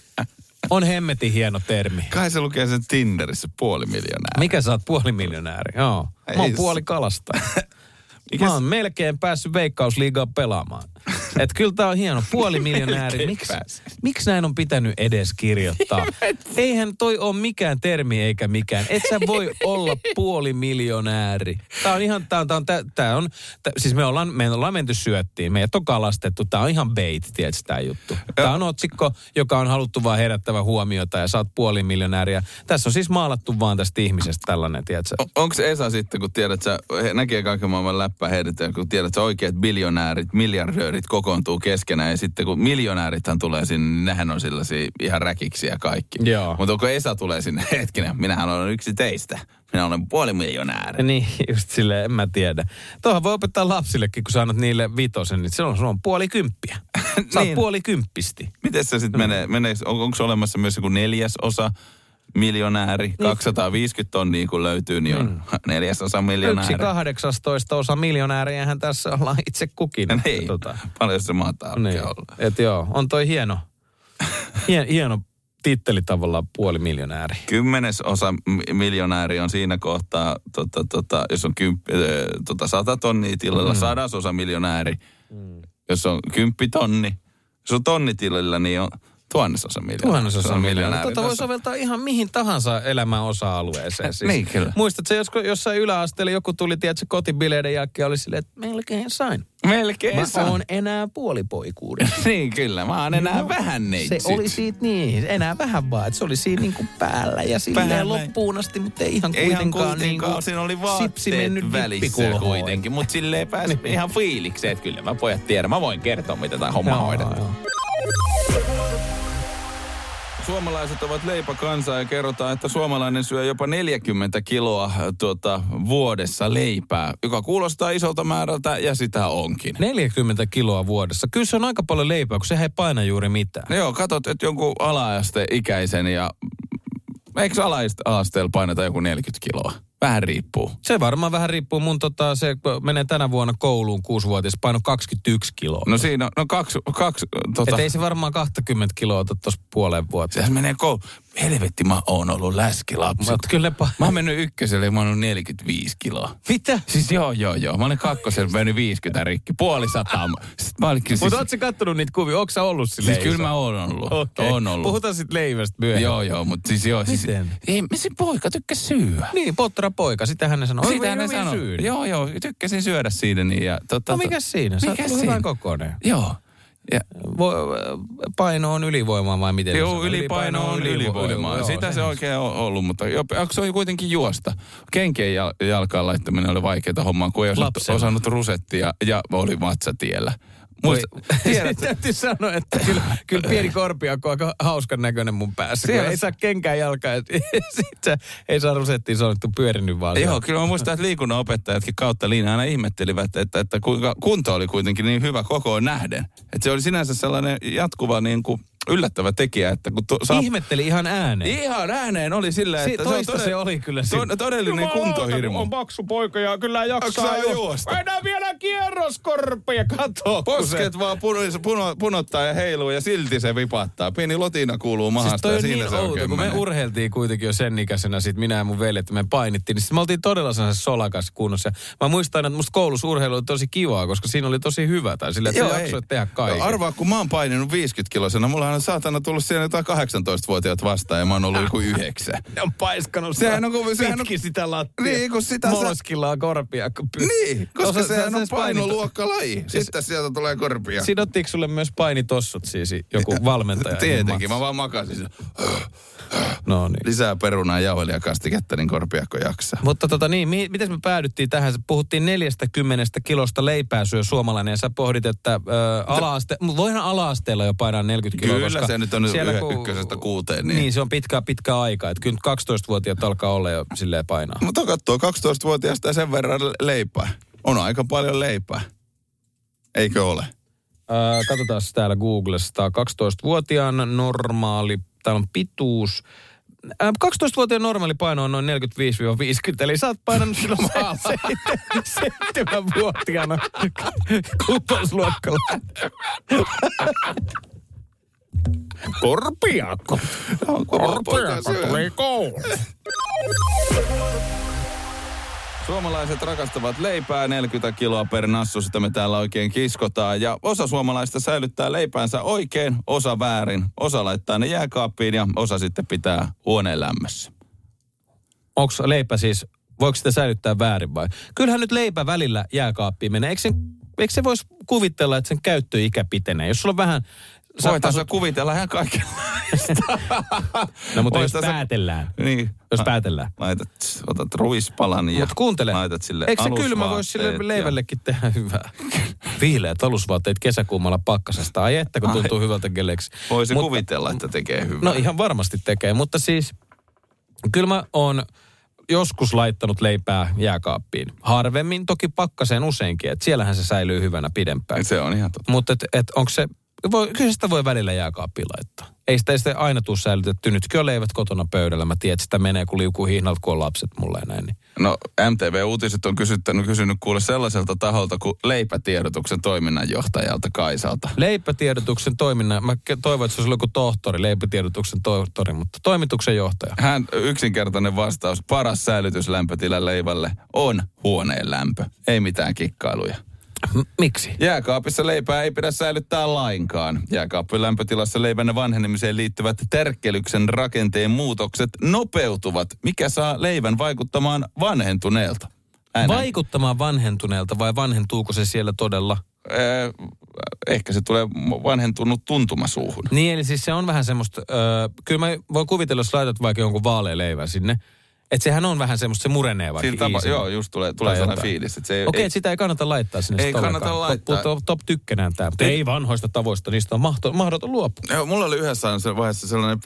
on hemmetin hieno termi. Kai se lukee sen Tinderissä puolimiljonääri. Mikä sä oot puolimiljonääri? Joo. Mä oon Ei, puoli kalasta. Mikäs- Mä oon melkein päässyt Veikkausliigaa pelaamaan. Et kyllä tää on hieno. Puolimiljonääri. Melkein Miksi pääsit. miks näin on pitänyt edes kirjoittaa? Eihän toi ole mikään termi eikä mikään. Et sä voi olla puolimiljonääri. Tää on ihan, tää on, tää on, tää, tää on tää, siis me ollaan, me ollaan menty syöttiin. Meidät on kalastettu. Tää on ihan bait, tiedätkö tää juttu. Tää on otsikko, joka on haluttu vaan herättävä huomiota ja sä oot puolimiljonääri. Ja tässä on siis maalattu vaan tästä ihmisestä tällainen, tiedätkö? O- Onko Esa sitten, kun tiedät, sä he näkee kaiken maailman läppä heitetään, kun tiedät, sä oikeat biljonäärit, miljardöörit kokoontuu keskenään ja sitten kun miljonäärithän tulee sinne, niin nehän on sellaisia ihan räkiksiä kaikki. Joo. Mutta kun Esa tulee sinne, hetkinen, minähän olen yksi teistä. Minä olen puolimiljonääri. Niin, just silleen, en mä tiedä. Tuohon voi opettaa lapsillekin, kun sä annat niille vitosen, niin silloin se on puoli kymppiä. Sä oot Niin. puoli kymppisti. Miten se sitten menee? menee on, onko olemassa myös joku neljäsosa miljonääri? kaksisataaviisikymmentä tonnia kun löytyy, niin on neljäsosa miljonääri. Yksi kahdeksastoista osa miljonääriähän tässä ollaan itse kukin. Niin, Tota, paljon se mahtaa niin. olla. Et joo, on toi hieno, hien, hieno titteli tavallaan puoli miljonääri. Kymmenesosa m- miljonääri on siinä kohtaa, tota, tota, jos on kymp, äh, tota, sata tonnia tilalla, mm. sadasosa miljonääri. Mm. Jos on kymppitonni, jos on tonnitilillä, niin on tuhannesosa miljonääri. Tuhannesosa miljoonaa. Tota voi Tässä- soveltaa ihan mihin tahansa elämän osa-alueeseen. Siis. Niin, kyllä. Muistatko, joskus jossain yläasteella joku tuli, tiedätkö, kotibileiden jälkeen oli silleen, että melkein sain. Melkein Mä saa. oon enää puolipoikuuden. Niin kyllä, mä oon enää no, vähän neitsyt. Se oli siitä niin, enää vähän vaan, että se oli siinä niinku päällä ja silleen Päällä. loppuun asti, mutta ei ihan Ei ihan kuitenkaan, kuitenkaan, niinku siinä oli sipsi mennyt vaatteet välissä vippikulhoon. kuitenkin, mutta silleen pääsi ihan fiilikseen, että kyllä mä pojat tiedän, mä voin kertoa, mitä tämä homma hoidetaan. joo. Suomalaiset ovat leipäkansaa ja kerrotaan, että suomalainen syö jopa neljäkymmentä kiloa tuota, vuodessa leipää, joka kuulostaa isolta määrältä ja sitä onkin. neljäkymmentä kiloa vuodessa. Kyllä se on aika paljon leipää, kun sehän ei paina juuri mitään. No joo, katsot, että jonkun ala-asteikäisen ja eikö ala-asteella paineta joku neljäkymmentä kiloa? Vähän riippuu. Se varmaan vähän riippuu. Mun tota, se menee tänä vuonna kouluun kuusivuotias, paino kaksikymmentäyksi kiloa. No siinä on no kaksi, kaksi tota, Et ei se varmaan kaksikymmentä kiloa ota tuossa puoleen vuoteen. se menee koulu. Helvetti, mä oon ollut läskilapsi. Mutta kyllä pa- Mä oon mennyt ykköselle ja mä oon ollut neljäkymmentäviisi kiloa. Mitä? Siis joo, joo, joo. Mä olin kakkosella, mennyt viisikymmentä rikki. Puoli sataa. Sitten mä olinkin siis... Mutta ootko sä kattonut niitä kuvia? Ootko sä ollut silleen Siis kyllä iso? mä oon ollut. Okei. Oon ollut. Puhutaan sitten leivästä myöhemmin. Joo, joo, mutta siis joo. Siis, Miten? ei, se poika tykkäs syödä. Niin, pottera poika. Sitähän ne sanoo. Sitä ne sanoo. Joo, joo, tykkäsin syödä siitä niin. Ja, tota, No mikäs siinä? Sä oot mikäs tullut siinä? hyvän kokoinen. Joo. Ja, Vo, paino on ylivoimaa vai miten? joo, se sanoo? ylipaino on ylivoimaa. Joo, Sitä se sehän oikein on ollut, mutta jo, se on kuitenkin juosta. Kenkien jal- jalkaan laittaminen oli vaikeaa hommaa, kun ei osannut, Lapsena. osannut rusettia ja oli matsatiellä. Muista, Tiedät, täytyy sanoa, että kyllä, kyllä pieni korpiakko on aika hauskan näköinen mun päässä. Kun Siellä- ei saa kenkään jalkaa, sitten ei saa rusettiin sanottu pyörinyt vaan. Joo, kyllä mä muistan, että liikunnanopettajatkin kautta linjaa aina ihmettelivät, että, että kuinka kunto oli kuitenkin niin hyvä kokoon nähden. Että se oli sinänsä sellainen jatkuva niin kuin yllättävä tekijä, että kun... To, saa... Ihmetteli ihan ääneen. Ihan ääneen oli silleen, että... Si- toista se, todell... se oli kyllä. To- todellinen kuntohirmu. On paksu poika ja kyllä jaksaa, jaksaa juosta. Mennään vielä kierroskorpia, kato. Posket se... vaan puno, puno, punottaa ja heiluu ja silti se vipattaa. Pieni lotina kuuluu mahasta siis ja siinä niin se oikein kun menee. Me urheiltiin kuitenkin jo sen ikäisenä, sit minä ja mun veljet, että me painittiin, niin sit me oltiin todella sellaisessa solakas kunnossa. Mä muistan, että musta koulussa urheilu oli tosi kivaa, koska siinä oli tosi hyvä. Tai sille, että joo, jaksoit tehdä kaiken. Arvaa, kun mä oon paininut viisikymmentä kilosena, mullahan on saatana tullut siellä jotain kahdeksantoistavuotiaat vastaan ja mä oon ollut joku yhdeksän. Ne on paiskanut sehän on, kun, sehän pitkin on, sitä lattia. Niin, kun sitä... Molskillaan korpia. Py... Niin, koska Osa, sehän on painoluokkalaji. Siis, sitten sieltä tulee korpia. Sidottiinko sulle myös painitossut siis joku valmentaja? Tietenkin, mä vaan makasin. No niin. Lisää perunaa, jauhelia, kastiketta, niin korpiakko jaksaa. Mutta tota niin, mi- miten me päädyttiin tähän? Puhuttiin neljästäkymmenestä kilosta leipää syö suomalainen ja sä pohdit, että ö, ala-aste, voihan ala-asteella jo painaa neljäkymmentä kiloa. Kyllä koska se nyt on siellä, kun, ykkösestä kuuteen. Niin. niin, se on pitkä, pitkä aika. Että kyllä kaksitoistavuotiaat alkaa olla jo silleen painaa. Mutta katsoo kaksitoistavuotiaasta ja sen verran leipää. On aika paljon leipää. Eikö ole? Öö, katsotaan täällä Googlesta. kaksitoistavuotiaan normaali, täällä on pituus. Öö, kaksitoistavuotiaan normaali paino on noin neljäkymmentäviisi viisikymmentä, eli sä oot painanut silloin seitsemänvuotiaana kuutosluokkalla. Korpiakko. Korpiakko tuli kouluun. Suomalaiset rakastavat leipää, neljäkymmentä kiloa per nassu, sitä me täällä oikein kiskotaan. Ja osa suomalaista säilyttää leipäänsä oikein, osa väärin. Osa laittaa ne jääkaappiin ja osa sitten pitää huoneen lämmössä. Onko leipä siis, voiko sitä säilyttää väärin vai? Kyllähän nyt leipä välillä jääkaappiin menee. Eikö, sen, eikö se voisi kuvitella, että sen käyttöikä pitenee? Jos sulla on vähän... Voitaan asut... kuvitella ihan kaikenlaista. No mutta jos päätellään. Niin. Jos päätellään. Laitat, otat ruispalan ja Mut kuuntele. laitat sille eikö se kylmä voisi sille leivällekin ja... tehdä hyvää? Viileät alusvaatteet kesäkuumalla pakkasesta. Ai että kun tuntuu Ai. hyvältä keleksi. Voisi mutta, kuvitella, että tekee hyvää. No ihan varmasti tekee, mutta siis kyllä mä oon joskus laittanut leipää jääkaappiin. Harvemmin, toki pakkaseen useinkin, että siellähän se säilyy hyvänä pidempään. Se on ihan totta. Mutta et, et onko se... Voi, kyllä sitä voi välillä jääkaappiin laittaa. Ei sitä, ei sitä aina tule säilytetty. Nytkin on leivät kotona pöydällä. Mä tiedän, että sitä menee, kun liukuu hihnalta, kun on lapset mulle ja näin. Niin. No M T V-uutiset on kysyttänyt, kysynyt kuule sellaiselta taholta kuin leipätiedotuksen toiminnanjohtajalta Kaisalta. Leipätiedotuksen toiminnan, mä toivon, että se olisi joku tohtori, leipätiedotuksen tohtori, mutta toimituksen johtaja. Hän yksinkertainen vastaus, paras säilytyslämpötila leivälle on huoneen lämpö. Ei mitään kikkailuja. M- miksi? Jääkaapissa leipää ei pidä säilyttää lainkaan. Jääkaapin lämpötilassa leivän vanhenemiseen liittyvät tärkkelyksen rakenteen muutokset nopeutuvat, mikä saa leivän vaikuttamaan vanhentuneelta. Äänen. Vaikuttamaan vanhentuneelta vai vanhentuuko se siellä todella? Ee, ehkä se tulee vanhentunut tuntuma suuhun. Niin, eli siis se on vähän semmoista, öö, kyllä mä voin kuvitella, jos laitat vaikka jonkun vaalean leivän sinne, että sehän on vähän semmoista, se murenee vaikka tapa, joo, just tulee, tulee sellainen fiilis. Että se Okei, okay, sitä ei kannata laittaa sinne. Ei kannata ollenkaan. laittaa. Top, top tykkänään tämä, mutta ei vanhoista tavoista, niistä on mahto, mahdoton luopua. Joo, mulla oli yhdessä vaiheessa sellainen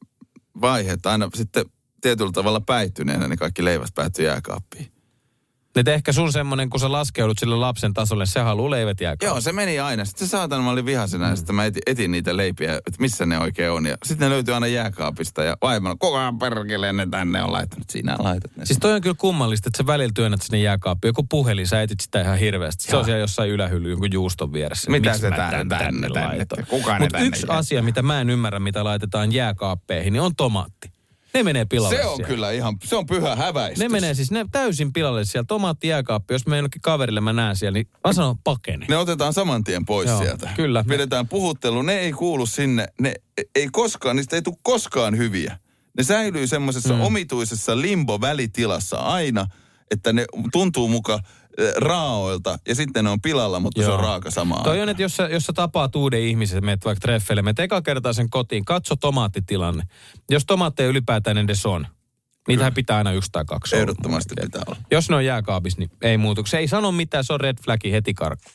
vaihe, että aina sitten tietyllä tavalla päihtyneenä, niin kaikki leivät päättyi jääkaappiin. Nyt ehkä sun semmoinen, kun sä laskeudut sille lapsen tasolle, se haluaa leivät jääkaappiin. Joo, se meni aina. Sitten se saatana, mä olin vihasena mm. ja sitten mä etin, etin niitä leipiä, että missä ne oikein on. Ja sitten ne löytyi aina jääkaapista ja vaimana, kokohan perkeleen ne tänne on laittanut. Sinä laitat ne. Siis toi on kyllä kummallista, että sä välillä työnnät sinne jääkaappiin. Joku puhelin, sä etit sitä ihan hirveästi. Se on siellä jossain ylähylly, jonkun juuston vieressä. Mitä se tänne, tänne, tänne, tänne? Kuka ne tänne yksi jää? Asia, mitä mä en ymmärrä, mitä laitetaan jääkaappeihin, niin on tomaatti. Ne menee pilalle Se on siellä. kyllä ihan, se on pyhä häväistys. Ne menee siis ne täysin pilalle siellä. Tomaatti jääkaappi, jos me jonnekin kaverille mä näen siellä, niin mä sanon pakene. Ne otetaan saman tien pois Joo, sieltä. Kyllä. Pidetään puhuttelu, ne ei kuulu sinne, ne ei koskaan, niistä ei tule koskaan hyviä. Ne säilyy semmoisessa mm. omituisessa limbo-välitilassa aina, että ne tuntuu muka raaoilta ja sitten ne on pilalla, mutta Joo. se on raaka samaan Toi on, että jos sä, jos sä tapaat uuden ihmisen, menet vaikka treffeille, menet eka kertaa sen kotiin, katso tomaattitilanne. Jos tomaatteja ylipäätään edes on, niitähän pitää aina yksi tai kaksi olla. Ehdottomasti pitää olla. Jos ne on jääkaapissa, niin ei muutu. Se ei sano mitään, se on red flagi heti karkku.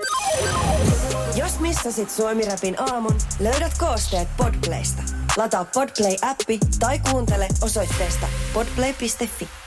Jos missasit Suomi-rapin aamun, löydät koosteet Podplaysta. Lataa Podplay-appi tai kuuntele osoitteesta podplay piste fi.